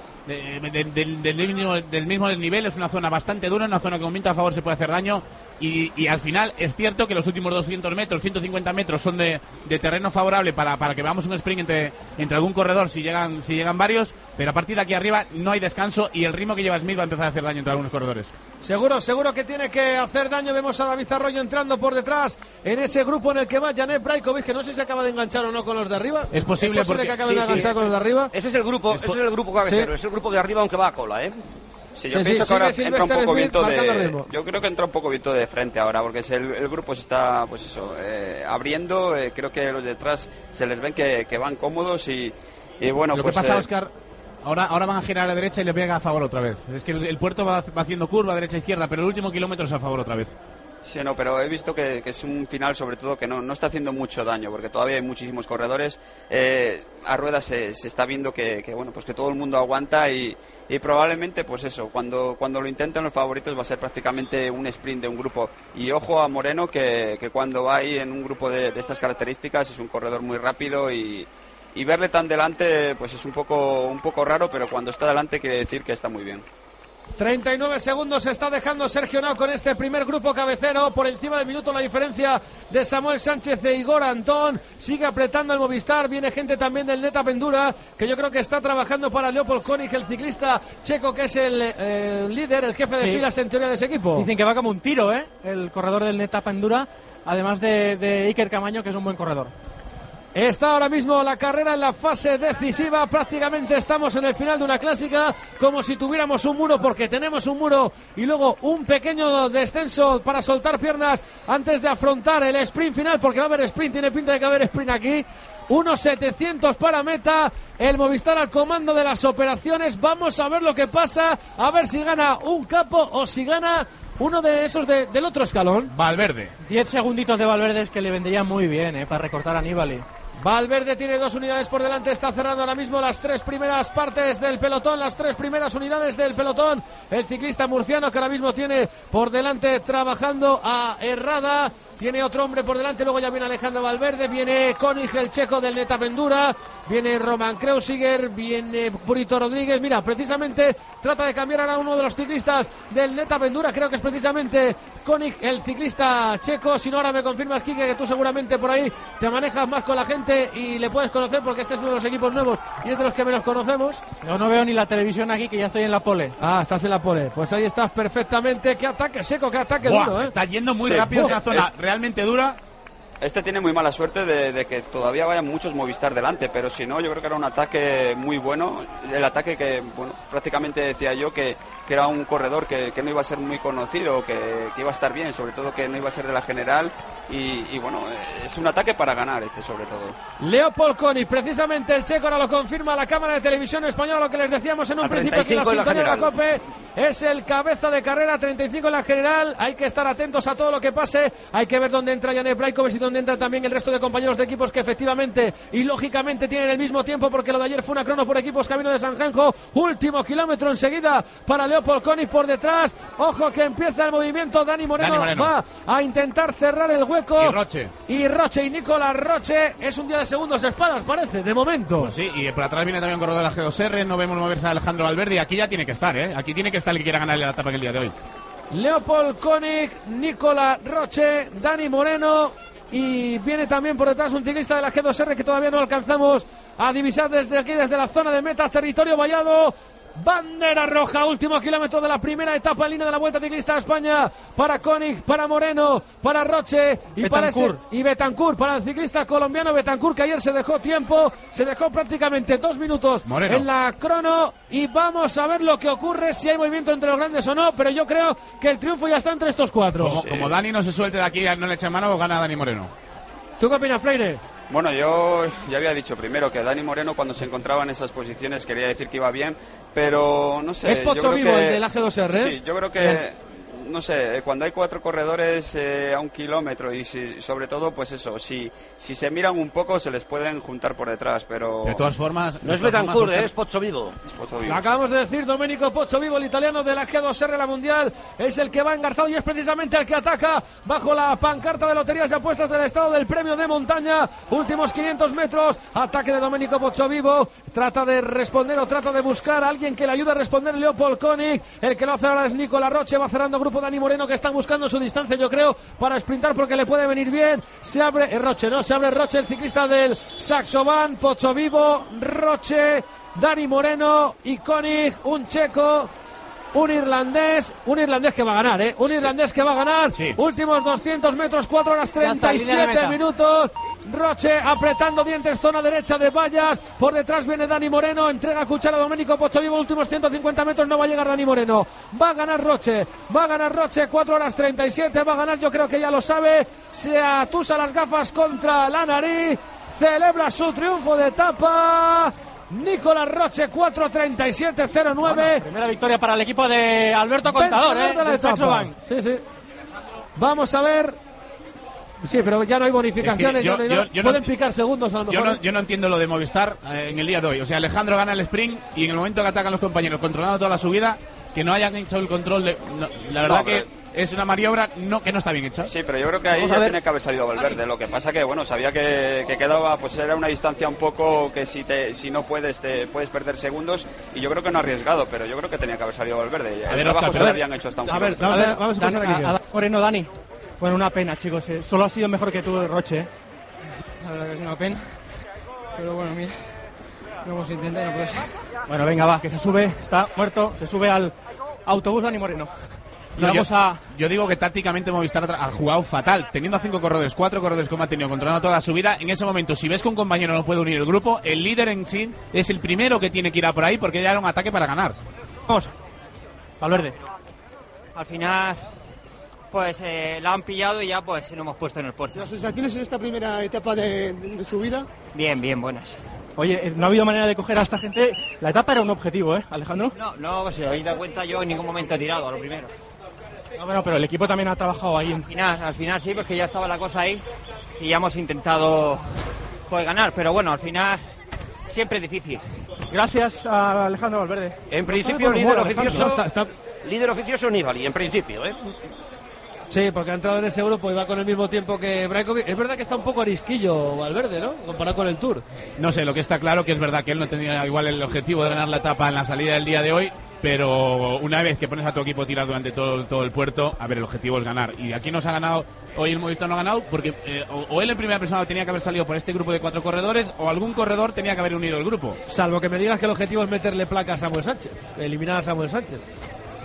Speaker 1: del mismo nivel. Es una zona bastante dura, una zona que con viento a favor se puede hacer daño. Y al final es cierto que los últimos 200 metros, 150 metros son de terreno favorable para que veamos un sprint entre algún corredor si llegan varios, pero a partir de aquí arriba no hay descanso, y el ritmo que lleva Smith va a empezar a hacer daño entre algunos corredores.
Speaker 2: Seguro que tiene que hacer daño. Vemos a David Arroyo entrando por detrás en ese grupo en el que va Janez Brajkovic, que no sé si acaba de enganchar o no con los de arriba.
Speaker 1: Es posible
Speaker 2: que acabe de enganchar con los de arriba.
Speaker 4: Ese es el grupo cabecero, es el grupo de arriba, aunque va a cola,
Speaker 3: Sí, yo pienso que ahora entra un poco viento yo creo que entra un poco viento de frente ahora, porque el grupo se está, pues eso, abriendo. Creo que los detrás se les ven que van cómodos y bueno,
Speaker 1: lo
Speaker 3: pues
Speaker 1: que pasa, Óscar, ahora van a girar a la derecha y le pega a favor otra vez. Es que el puerto va haciendo curva derecha izquierda, pero el último kilómetro es a favor otra vez.
Speaker 3: Sí, no, pero he visto que es un final, sobre todo, que no está haciendo mucho daño, porque todavía hay muchísimos corredores. A ruedas se está viendo que bueno, pues que todo el mundo aguanta, y probablemente, pues eso, cuando lo intenten los favoritos va a ser prácticamente un sprint de un grupo. Y ojo a Moreno, que cuando va ahí en un grupo de estas características es un corredor muy rápido, y verle tan delante pues es un poco raro, pero cuando está delante quiere decir que está muy bien.
Speaker 2: 39 segundos se está dejando Sergio Henao con este primer grupo cabecero. Por encima del minuto la diferencia de Samuel Sánchez e Igor Antón. Sigue apretando el Movistar. Viene gente también del Neta Pendura, que yo creo que está trabajando para Leopold Konig, el ciclista checo, que es el líder, el jefe de filas en teoría de ese equipo.
Speaker 5: Dicen que va como un tiro, el corredor del Neta Pendura, además de Iker Camaño, que es un buen corredor.
Speaker 2: Está ahora mismo la carrera en la fase decisiva. Prácticamente estamos en el final de una clásica, como si tuviéramos un muro, porque tenemos un muro y luego un pequeño descenso para soltar piernas antes de afrontar el sprint final, porque va a haber sprint, tiene pinta de que va a haber sprint aquí. Unos 700 para meta, el Movistar al comando de las operaciones. Vamos a ver lo que pasa, a ver si gana un capo o si gana uno de esos del otro escalón.
Speaker 1: Valverde.
Speaker 5: 10 segunditos de Valverde es que le vendrían muy bien, para recortar a Nibali.
Speaker 2: Valverde tiene 2 unidades por delante, está cerrando ahora mismo las 3 primeras partes del pelotón, las 3 primeras unidades del pelotón. El ciclista murciano, que ahora mismo tiene por delante trabajando a Herrada. Tiene otro hombre por delante, luego ya viene Alejandro Valverde, viene Konig, el checo del Neta Pendura, viene Roman Kreuziger, viene Purito Rodríguez. Mira, precisamente trata de cambiar ahora uno de los ciclistas del Neta Pendura, creo que es precisamente Konig, el ciclista checo. Si no, ahora me confirmas, Quique, que tú seguramente por ahí te manejas más con la gente y le puedes conocer, porque este es uno de los equipos nuevos y es de los que menos conocemos.
Speaker 5: Yo no veo ni la televisión aquí, que ya estoy en la pole.
Speaker 2: Ah, estás en la pole, pues ahí estás perfectamente. Qué ataque seco, qué ataque duro,
Speaker 1: Está yendo muy rápido, es una zona realmente dura.
Speaker 3: Este tiene muy mala suerte de que todavía vayan muchos Movistar delante, pero si no, yo creo que era un ataque muy bueno. El ataque que, bueno, prácticamente decía yo que era un corredor que no iba a ser muy conocido, que iba a estar bien, sobre todo que no iba a ser de la general, y bueno, es un ataque para ganar sobre todo.
Speaker 2: Leopold Konig, precisamente el checo, ahora lo confirma la cámara de televisión española, lo que les decíamos en un principio que la sintonía de la COPE, es el cabeza de carrera, 35 en la general. Hay que estar atentos a todo lo que pase, hay que ver dónde entra Janek Brajkovic y dónde entra también el resto de compañeros de equipos que efectivamente y lógicamente tienen el mismo tiempo, porque lo de ayer fue una crono por equipos camino de Sanjenjo. Último kilómetro enseguida para Leopold Konig por detrás. Ojo que empieza el movimiento. Dani Moreno va a intentar cerrar el hueco. Y Roche y Nicolás Roche. Es un día de segundos espadas, parece, de momento.
Speaker 1: Pues sí, y por atrás viene también un corredor de la G2R. No vemos moverse a Alejandro Valverde. Y aquí ya tiene que estar, aquí tiene que estar el que quiera ganarle la etapa el día de hoy.
Speaker 2: Leopold Konig, Nicolás Roche, Dani Moreno. Y viene también por detrás un ciclista de la G2R que todavía no alcanzamos a divisar desde aquí, desde la zona de meta, territorio vallado. Bandera roja, último kilómetro de la primera etapa en línea de la Vuelta Ciclista a España para Konig, para Moreno, para Roche y Betancourt, para el ciclista colombiano Betancourt, que ayer se dejó tiempo, se dejó prácticamente 2 minutos en la crono, y vamos a ver lo que ocurre, si hay movimiento entre los grandes o no, pero yo creo que el triunfo ya está entre estos 4.
Speaker 1: Como Dani no se suelte de aquí, no le eche mano, gana Dani Moreno.
Speaker 2: ¿Tú qué opinas, Freire?
Speaker 3: Bueno, yo ya había dicho primero que Dani Moreno, cuando se encontraba en esas posiciones, quería decir que iba bien, pero no sé.
Speaker 2: Es Pocho Vivo el del AG2R.
Speaker 3: Sí, yo creo que, no sé, cuando hay 4 corredores a 1 kilómetro y sobre todo, pues eso, si se miran un poco se les pueden juntar por detrás, pero...
Speaker 1: De todas formas...
Speaker 4: No es Betancourt, es Pocho Vivo.
Speaker 2: Lo acabamos de decir, Domenico Pocho Vivo, el italiano de la G2R, la Mundial, es el que va engarzado y es precisamente el que ataca bajo la pancarta de loterías y apuestas del estado del premio de montaña. Últimos 500 metros, ataque de Domenico Pocho Vivo, trata de responder o trata de buscar a alguien que le ayude a responder. Leopold Konig, el que lo hace ahora es Nicolás Roche, va cerrando grupo Dani Moreno, que están buscando su distancia, yo creo, para sprintar porque le puede venir bien. Se abre Roche, el ciclista del Saxo Bank. Pocho Vivo, Roche, Dani Moreno y Konig, un checo, un irlandés que va a ganar, un irlandés que va a ganar. Sí. Últimos 200 metros, 4 horas 37 minutos. Roche apretando dientes, zona derecha de vallas, por detrás viene Dani Moreno, entrega cuchara a Domenico Pocho Vivo, últimos 150 metros, no va a llegar Dani Moreno, va a ganar Roche, 4 horas 37, va a ganar, yo creo que ya lo sabe, se atusa las gafas contra la nariz, celebra su triunfo de etapa. Nicolás Roche, 4:37:09.
Speaker 5: Bueno, primera victoria para el equipo de Alberto Contador,
Speaker 2: de Saxo Bank. Sí. Vamos a ver. Sí, pero ya no hay bonificaciones, pueden picar segundos a lo mejor.
Speaker 1: Yo no entiendo lo de Movistar en el día de hoy. O sea, Alejandro gana el sprint y en el momento que atacan los compañeros, controlando toda la subida, que no hayan hecho el control de... la verdad que es una maniobra que no está bien hecha.
Speaker 3: Sí, pero yo creo que ahí ya tiene que haber salido Valverde. Lo que pasa que, bueno, sabía que quedaba, pues era una distancia un poco que si no puedes, puedes perder segundos, y yo creo que no ha arriesgado, pero yo creo que tenía que haber salido Valverde. El trabajo se lo habían hecho hasta un kilómetro.
Speaker 5: Vamos a escuchar a Moreno, Dani. Bueno, una pena, chicos. Solo ha sido mejor que tú, Roche.
Speaker 16: La verdad que es una pena. Pero bueno, mira. Lo hemos intentado y no puede ser.
Speaker 5: Bueno, venga, va, que se sube. Está muerto. Se sube al autobús Dani Moreno.
Speaker 1: Yo digo que tácticamente Movistar ha jugado fatal. Teniendo a 5 corredores, 4 corredores como ha tenido, controlando toda la subida. En ese momento, si ves que un compañero no puede unir el grupo, el líder en sí es el primero que tiene que ir a por ahí, porque ya era un ataque para ganar.
Speaker 5: Vamos. Valverde.
Speaker 17: Al final... pues la han pillado y ya pues nos hemos puesto en el puerto.
Speaker 18: ¿Las sensaciones en esta primera etapa de subida?
Speaker 17: Bien, buenas.
Speaker 5: Oye, no ha habido manera de coger a esta gente. La etapa era un objetivo, Alejandro.
Speaker 17: No, pues si os habéis dado cuenta, yo en ningún momento he tirado a lo primero.
Speaker 5: No, bueno, pero el equipo también ha trabajado ahí.
Speaker 17: Al final sí, porque ya estaba la cosa ahí y ya hemos intentado pues ganar, pero bueno, al final siempre es difícil.
Speaker 5: Gracias a Alejandro Valverde.
Speaker 4: En principio líder oficioso Nibali, en principio,
Speaker 2: Sí, porque ha entrado en ese grupo y va con el mismo tiempo que Brajkovic. Es verdad que está un poco arisquillo Valverde, ¿no? Comparado con el Tour.
Speaker 1: No sé, lo que está claro que es verdad que él no tenía igual el objetivo de ganar la etapa en la salida del día de hoy, pero una vez que pones a tu equipo a tirar durante todo el puerto, a ver, el objetivo es ganar. Y aquí nos ha ganado, hoy el Movistar no ha ganado porque o él en primera persona tenía que haber salido por este grupo de 4 corredores, o algún corredor tenía que haber unido el grupo.
Speaker 2: Salvo que me digas que el objetivo es meterle placa a Samuel Sánchez, eliminar a Samuel Sánchez.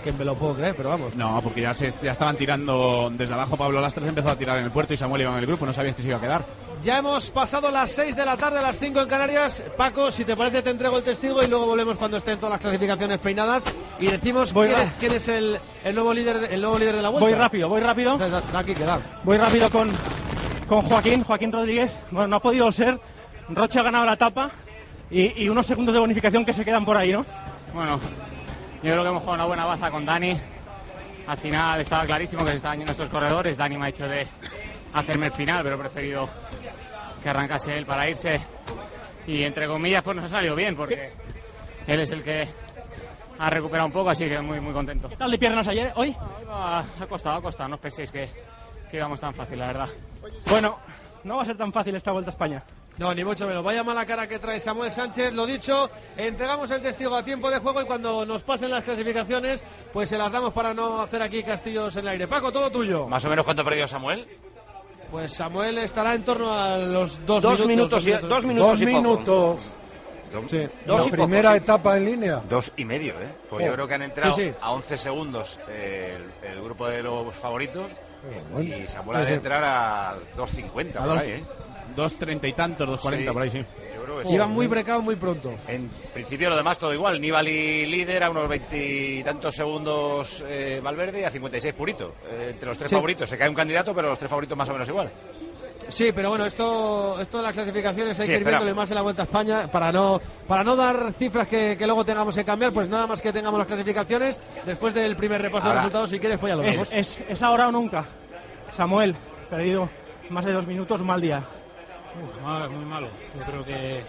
Speaker 2: que me lo puedo creer, pero vamos.
Speaker 1: No, porque ya estaban tirando desde abajo. Pablo Lastres empezó a tirar en el puerto y Samuel iba en el grupo, no sabías que se iba a quedar.
Speaker 2: Ya hemos pasado las 6 de la tarde, las 5 en Canarias. Paco, si te parece te entrego el testigo y luego volvemos cuando estén todas las clasificaciones peinadas y decimos quién es el nuevo líder de la vuelta.
Speaker 5: Voy rápido.
Speaker 2: Aquí queda.
Speaker 5: Voy rápido con Joaquín Rodríguez. Bueno, no ha podido ser. Roche ha ganado la etapa y unos segundos de bonificación que se quedan por ahí, ¿no?
Speaker 19: Bueno, yo creo que hemos jugado una buena baza con Dani. Al final estaba clarísimo que se estaban yendo estos corredores. Dani me ha hecho de hacerme el final, pero he preferido que arrancase él para irse. Y entre comillas, pues nos ha salido bien, porque él es el que ha recuperado un poco, así que muy, muy contento.
Speaker 5: ¿Qué tal de piernas ayer, hoy?
Speaker 19: Ha costado. No os penséis que íbamos tan fácil, la verdad.
Speaker 5: Bueno, no va a ser tan fácil esta Vuelta a España.
Speaker 2: No, ni mucho menos. Vaya mala cara que trae Samuel Sánchez. Lo dicho, entregamos el testigo a tiempo de juego y cuando nos pasen las clasificaciones, pues se las damos para no hacer aquí castillos en el aire. Paco, todo tuyo.
Speaker 20: ¿Más o menos cuánto ha perdido Samuel?
Speaker 2: Pues Samuel estará en torno a los 2
Speaker 4: minutos. 2 minutos.
Speaker 21: Sí. La primera etapa en línea.
Speaker 20: 2,5, ¿eh? Pues yo creo que han entrado a 11 segundos el grupo de los favoritos y Samuel ha de entrar a 2,50 por ahí, ¿eh?
Speaker 1: 2.30 y tantos, 2.40 por ahí, sí.
Speaker 20: Yo creo que sí.
Speaker 2: Iban muy brecados muy pronto.
Speaker 20: En principio lo demás todo igual. Nibali líder a unos 20 y tantos segundos Valverde y a 56 Purito. Entre los tres favoritos se cae un candidato, pero los tres favoritos más o menos igual.
Speaker 2: Sí, pero bueno, esto de las clasificaciones hay que ir viéndole más en la Vuelta a España para no dar cifras que luego tengamos que cambiar, pues nada más que tengamos las clasificaciones después del primer repaso de resultados. Si quieres, pues ya lo vemos.
Speaker 5: Es ahora o nunca. Samuel, perdido más de 2 minutos, un mal día.
Speaker 22: Muy malo. Yo creo que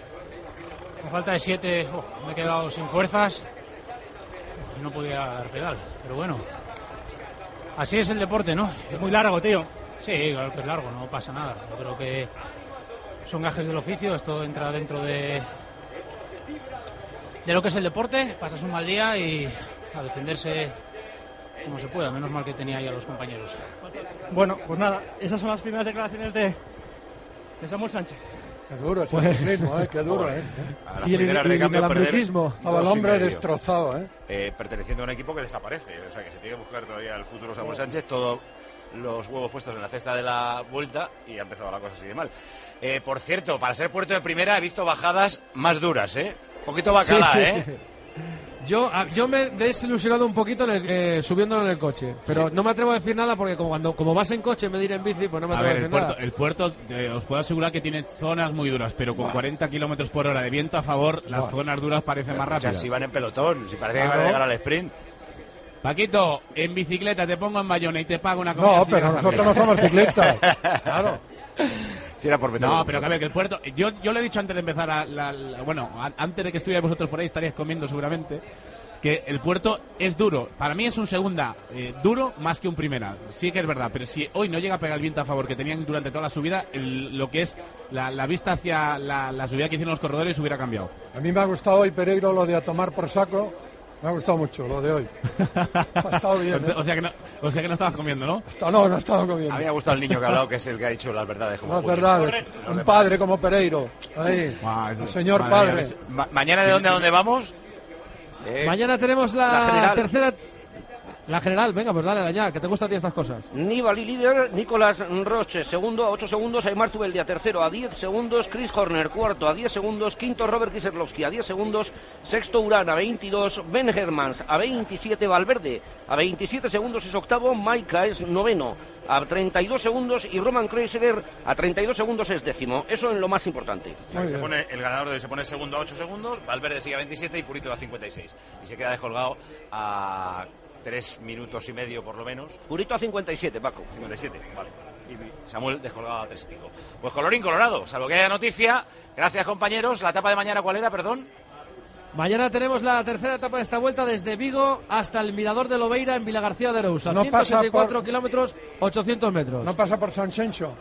Speaker 22: a falta de 7 me he quedado sin fuerzas. No podía dar pedal, pero bueno, así es el deporte, ¿no?
Speaker 5: Es muy largo, tío.
Speaker 22: Sí, claro que es largo, no pasa nada. Yo creo que son gajes del oficio, esto entra dentro de lo que es el deporte. Pasas un mal día y a defenderse como se pueda. Menos mal que tenía ahí a los compañeros.
Speaker 5: Bueno, pues nada, esas son las primeras declaraciones de Samuel Sánchez.
Speaker 21: Qué duro es el ciclismo, qué duro,
Speaker 20: A las primeras de cambio perder.
Speaker 21: Estaba el hombre destrozado,
Speaker 20: perteneciendo a un equipo que desaparece, o sea que se tiene que buscar todavía el futuro Samuel Sánchez, todos los huevos puestos en la cesta de la Vuelta y ha empezado la cosa así de mal. Por cierto, para ser puerto de primera he visto bajadas más duras, un poquito bacala,
Speaker 2: sí. Yo me he desilusionado un poquito subiéndolo en el coche, pero no me atrevo a decir nada porque como vas en coche en vez de ir en bici, pues no me atrevo a decir nada.
Speaker 1: El puerto os puedo asegurar que tiene zonas muy duras, pero con 40 kilómetros por hora de viento a favor, las zonas duras parecen más rápidas.
Speaker 20: Si van en pelotón, si parece que van a llegar al sprint.
Speaker 1: Paquito, en bicicleta te pongo en Bayona y te pago una comida.
Speaker 21: No, pero nosotros no somos ciclistas. Claro.
Speaker 20: Si era por
Speaker 1: no, pero que a ver, que el puerto... Yo le he dicho antes de empezar antes de que estuvierais vosotros por ahí, estaríais comiendo seguramente, que el puerto es duro. Para mí es un segunda duro más que un primera. Sí que es verdad, pero si hoy no llega a pegar el viento a favor que tenían durante toda la subida, lo que es la vista hacia la subida que hicieron los corredores hubiera cambiado.
Speaker 21: A mí me ha gustado hoy, Pereiro, lo de a tomar por saco. Me ha gustado mucho lo de hoy. Ha estado bien.
Speaker 1: O sea que no estabas comiendo, ¿no?
Speaker 21: No estaba comiendo.
Speaker 20: A mí me ha gustado el niño que ha hablado, que es el que ha dicho las verdades.
Speaker 21: Las verdades. Un padre como Pereiro. Ahí. El señor padre.
Speaker 20: ¿Mañana de dónde a dónde vamos?
Speaker 2: Mañana tenemos la tercera... La general, venga, pues dale ya, que te gustan a ti estas cosas.
Speaker 4: Nibali líder, Nicolás Roche segundo a 8 segundos, Aymar Zubeldia tercero a 10 segundos, Chris Horner cuarto a 10 segundos, quinto Robert Kieselowski a 10 segundos, sexto Urán a 22, Ben Hermans a 27, Valverde a 27 segundos es octavo, Maika es noveno a 32 segundos y Roman Kreuzer a 32 segundos es décimo. Eso es lo más importante.
Speaker 20: El ganador de hoy se pone segundo a 8 segundos, Valverde sigue a 27 y Purito a 56 y se queda descolgado a 3 minutos y medio por lo menos.
Speaker 4: Purito a 57, Paco.
Speaker 20: 57, vale. Y Samuel descolgado a 3 y pico. Pues colorín colorado, salvo que haya noticia. Gracias, compañeros. ¿La etapa de mañana cuál era, perdón?
Speaker 2: Mañana tenemos la tercera etapa de esta vuelta desde Vigo hasta el Mirador de Lobeira en Vilagarcía de Arousa. 184 kilómetros, 800 metros.
Speaker 21: ¿No pasa por Sanxenxo?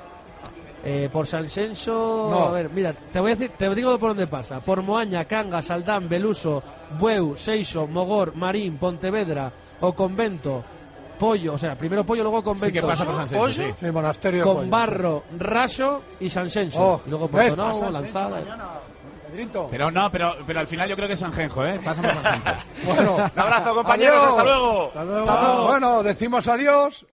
Speaker 2: Por Sanxenxo,
Speaker 21: no.
Speaker 2: A ver, mira, te digo por dónde pasa. Por Moaña, Cangas, Saldán, Beluso, Bueu, Seixo, Mogor, Marín, Pontevedra, o Convento, Pollo, o sea, primero Pollo, luego Convento.
Speaker 1: Sí, que pasa por Sanxenxo, sí.
Speaker 21: Sí, monasterio
Speaker 2: con
Speaker 21: Pollo,
Speaker 2: Barro, Raso y Sanxenxo. Y luego Portonao, Lanzada.
Speaker 21: Pedrito.
Speaker 1: Pero no, pero al final yo creo que es Sanjenjo, ¿eh? Pásame Sanjenjo.
Speaker 21: Bueno,
Speaker 20: un abrazo, compañeros,
Speaker 21: adiós.
Speaker 20: hasta luego.
Speaker 21: Bueno, decimos adiós.